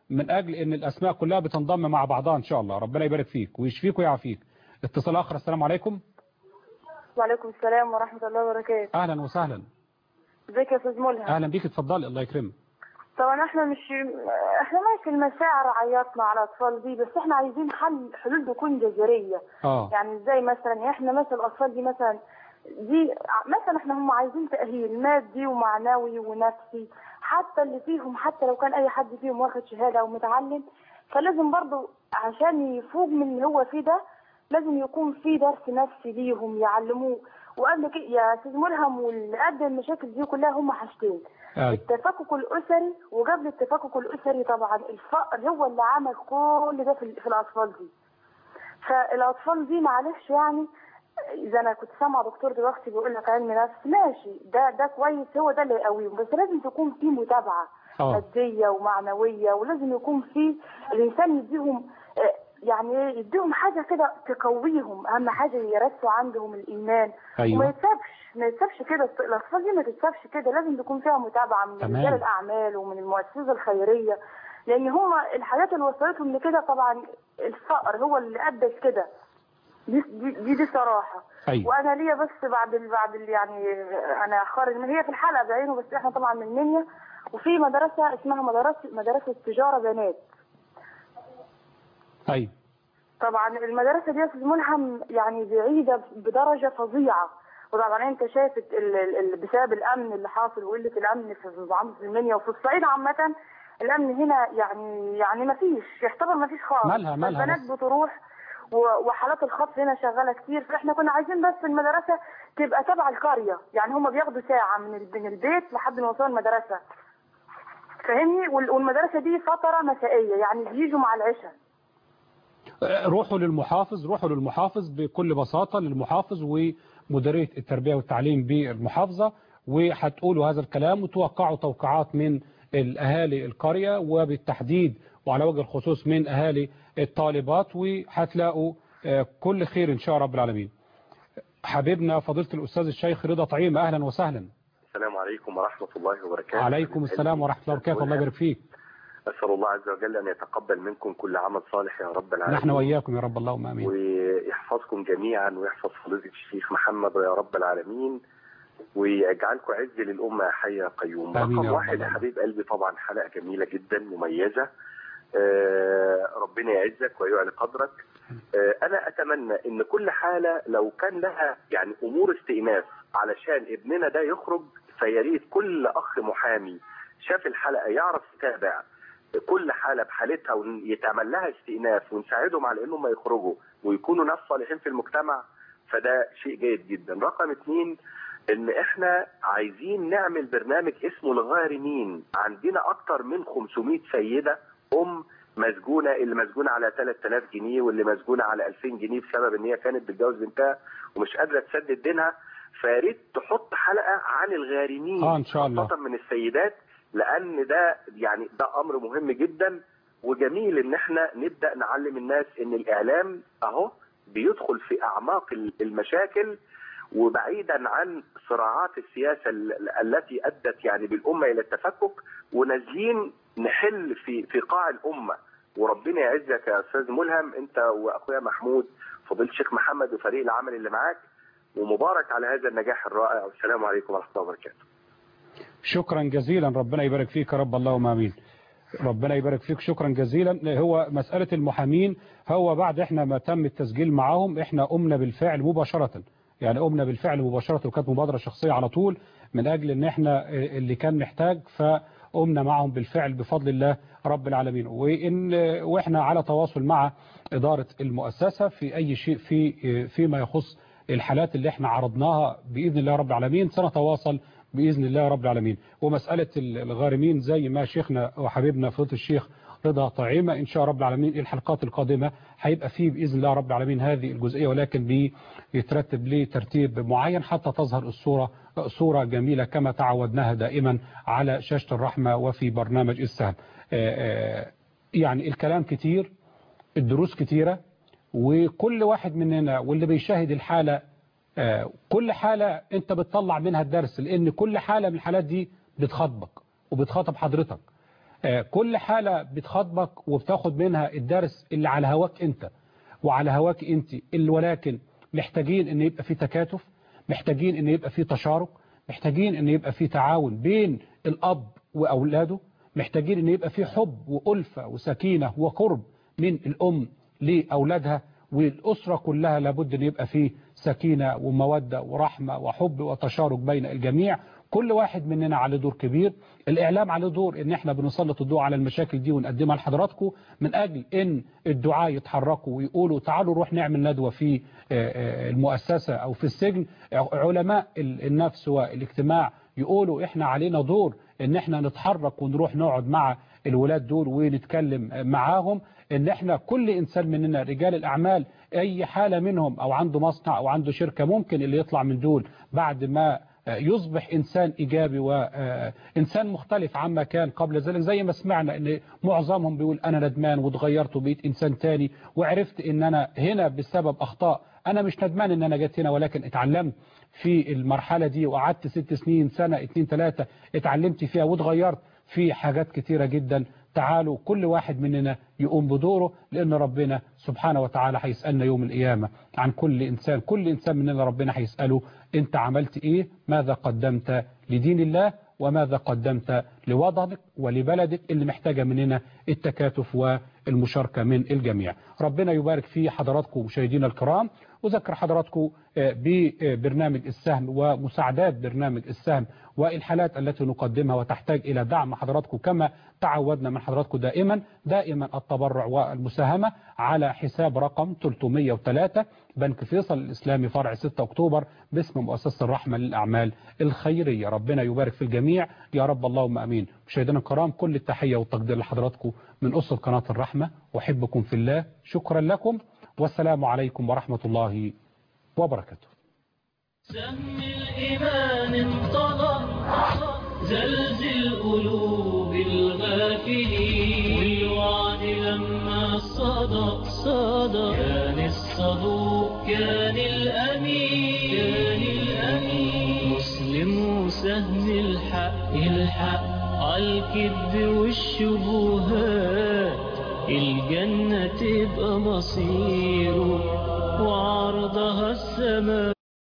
من أجل أن الأسماء كلها بتنضم مع بعضها إن شاء الله. ربنا يبارك فيك ويشفيك ويعافيك. اتصال آخر. السلام عليكم. وعليكم السلام ورحمة الله وبركاته. أهلا وسهلا. ازيك يا أستاذ ملهم؟ أهلا بيك، اتفضلي الله يكرمك. طبعا احنا ماشي المشاعر عيطنا على الأطفال دي، بس احنا عايزين حلول تكون جذرية. يعني ازاي مثلا احنا مثلا الأطفال دي مثلا احنا هم عايزين تأهيل مادي ومعنوي ونفسي، حتى اللي فيهم حتى لو كان اي حد فيهم واخد شهادة او متعلم، فلازم برضو عشان يفوق من اللي هو فيه ده لازم يكون في درس نفسي ليهم يعلموه. وقبل كده يا استاذ ملهم، واللي ادى المشاكل دي كلها هم حاجتين، التفكك الاسري، وقبل التفكك الاسري طبعا الفقر هو اللي عمل كل ده في الاطفال دي. فالاطفال دي معلش يعني، اذا انا كنت سامعه دكتور دلوقتي بيقول لك علم نفس، ماشي ده كويس، هو ده اللي يقويهم، بس لازم تكون في متابعه ماديه ومعنويه، ولازم يكون في الانسان يديهم يعني يديهم حاجه كده تقويهم، اهم حاجه يرسوا عندهم الايمان. وما يتسابش كده الاطفال دي، ما تتسابش كده، لازم تكون فيها متابعه من رجال الاعمال ومن المؤسسات الخيريه، لان هم الحاجات اللي وصلتهم لكده طبعا الفقر هو اللي ادى كده. دي صراحه. وانا ليا بس بعد يعني انا خارج، هي في الحلقه بعينه، بس احنا طبعا من منيا، وفي مدرسه اسمها مدرسه تجاره بنات. طبعا المدرسه دي يا استاذ ملهم يعني بعيده بدرجه فظيعه، وطبعا انت شايف بسبب الامن اللي حاصل وقله الامن في محافظه المنيا وفي الصعيد عامه، الامن هنا يعني ما فيش، يعتبر ما فيش خالص. مالها البنات بتروح وحالات الخطف هنا شغاله كتير، فاحنا كنا عايزين بس المدرسه تبقى تبع القريه، يعني هم بياخدوا ساعه من البيت لحد ما يوصلوا المدرسه، فاهمني؟ والمدرسه دي فتره مسائيه، يعني بيجوا مع العشاء. روحوا للمحافظ بكل بساطة، للمحافظ ومديرية التربية والتعليم بالمحافظة، وهتقولوا هذا الكلام وتوقعوا توقعات من الأهالي القرية، وبالتحديد وعلى وجه الخصوص من أهالي الطالبات، وهتلاقوا كل خير إن شاء رب العالمين. حبيبنا فضيلة الأستاذ الشيخ رضا طعيم، أهلا وسهلا. السلام عليكم ورحمة الله وبركاته. عليكم السلام ورحمة الله وبركاته. الله يبارك فيك. أسأل الله عز وجل أن يتقبل منكم كل عمل صالح يا رب العالمين. نحن وإياكم يا رب، اللهم آمين. ويحفظكم جميعا ويحفظ فضيلة الشيخ محمد يا رب العالمين، ويجعلكم عز للأمة يا حي يا قيوم. رقم واحد يا حبيب قلبي، طبعا حلقة جميلة جدا مميزة، ربنا يعزك ويعلي قدرك. أنا أتمنى إن كل حالة لو كان لها يعني أمور استئناف علشان ابننا ده يخرج، فياريت كل أخ محامي شاف الحلقة يعرف يتابع كل حالة بحالتها ويتعمل لها استئناف، ونساعدهم على انهم يخرجوا ويكونوا ناس صالحين في المجتمع، فده شيء جيد جدا. رقم 2، ان احنا عايزين نعمل برنامج اسمه الغارمين. عندنا اكتر من 500 سيدة مسجونة، اللي مسجونة على 3000 جنيه واللي مسجونة على 2000 جنيه بسبب ان هي كانت بتجوز بنتها ومش قادرة تسدد دينها. فياريت تحط حلقة عن الغارمين ان شاء الله، خاصة من السيدات، لان ده يعني ده امر مهم جدا وجميل ان احنا نبدا نعلم الناس ان الاعلام اهو بيدخل في اعماق المشاكل، وبعيدا عن صراعات السياسه التي ادت يعني بالامه الى التفكك، ونازلين نحل في قاع الامه. وربنا يعزك يا استاذ ملهم، انت واخويا محمود فضيله الشيخ محمد وفريق العمل اللي معاك، ومبارك على هذا النجاح الرائع. والسلام عليكم ورحمه الله وبركاته. شكرا جزيلا، ربنا يبارك فيك يا رب، اللهم امين. ربنا يبارك فيك، شكرا جزيلا. هو مسألة المحامين، هو بعد احنا ما تم التسجيل معاهم احنا قمنا بالفعل مباشرة، يعني قمنا بالفعل مباشرة، وكانت مبادرة شخصية على طول من اجل ان احنا اللي كان محتاج، فقمنا معهم بالفعل بفضل الله رب العالمين. واحنا على تواصل مع إدارة المؤسسة في اي شيء فيما يخص الحالات اللي احنا عرضناها بإذن الله رب العالمين، سنتواصل بإذن الله رب العالمين. ومسألة الغارمين زي ما شيخنا وحبيبنا فضيلة الشيخ رضا طعيمة إن شاء رب العالمين الحلقات القادمة هيبقى فيه بإذن الله رب العالمين هذه الجزئية، ولكن بيترتب ليه ترتيب معين حتى تظهر صورة جميلة كما تعودناها دائما على شاشة الرحمة وفي برنامج السهم. يعني الكلام كتير، الدروس كتيرة، وكل واحد مننا واللي بيشاهد الحالة كل حالة انت بتطلع منها الدرس، لان كل حالة من الحالات دي بتخاطبك وبتخاطب حضرتك. كل حالة بتخاطبك وبتاخد منها الدرس اللي على هواك انت وعلى هواك انت، ولكن محتاجين ان يبقى في تكاتف، محتاجين ان يبقى في تشارك، محتاجين ان يبقى في تعاون بين الاب واولاده، محتاجين ان يبقى في حب وألفة وسكينة وقرب من الام لاولادها، والاسرة كلها لابد ان يبقى فيه سكينة ومودة ورحمة وحب وتشارك بين الجميع. كل واحد مننا عليه دور كبير. الإعلام عليه دور ان احنا بنسلط الضوء على المشاكل دي ونقدمها لحضراتكم، من أجل ان الدعاة يتحركوا ويقولوا تعالوا نروح نعمل ندوة في المؤسسة أو في السجن. علماء النفس والاجتماع يقولوا احنا علينا دور ان احنا نتحرك ونروح نقعد مع الولاد دول ونتكلم معاهم، ان احنا كل انسان مننا رجال الاعمال اي حالة منهم او عنده مصنع او عنده شركة، ممكن اللي يطلع من دول بعد ما يصبح إنسان إيجابي وإنسان مختلف عما كان قبل ذلك. زي ما سمعنا إن معظمهم بيقول أنا ندمان واتغيرت وبقيت إنسان تاني، وعرفت إن أنا هنا بسبب أخطاء. أنا مش ندمان إن أنا جيت هنا، ولكن اتعلمت في المرحلة دي وقعدت 6 سنين، سنة 2 3 اتعلمت فيها واتغيرت في حاجات كتيرة جدا. تعالوا كل واحد مننا يقوم بدوره، لأن ربنا سبحانه وتعالى هيسألنا يوم القيامة عن كل إنسان. كل إنسان مننا ربنا هيسأله أنت عملت إيه؟ ماذا قدمت لدين الله؟ وماذا قدمت لوطنك ولبلدك اللي محتاجة مننا التكاتف والمشاركة من الجميع. ربنا يبارك في حضراتكم مشاهدينا الكرام، وذكر حضراتكم ببرنامج السهم ومساعدات برنامج السهم والحالات التي نقدمها وتحتاج إلى دعم حضراتكم كما تعودنا من حضراتكم دائما التبرع والمساهمة على حساب رقم 303 بنك فيصل الإسلامي فرع 6 أكتوبر باسم مؤسسة الرحمة للأعمال الخيرية. ربنا يبارك في الجميع يا رب اللهم أمين. مشاهدينا الكرام كل التحية والتقدير لحضراتكم من أسرة قناة الرحمة، وأحبكم في الله. شكرا لكم والسلام عليكم ورحمة الله وبركاته. سهم الإيمان انطلق زلزل قلوب الغافلين، والوعد لما صدق كان الصدوق كان الأمين مسلم وسهم الحق عالكذب والشبهات، الجنة تبقى مصيره وعرضها السماء.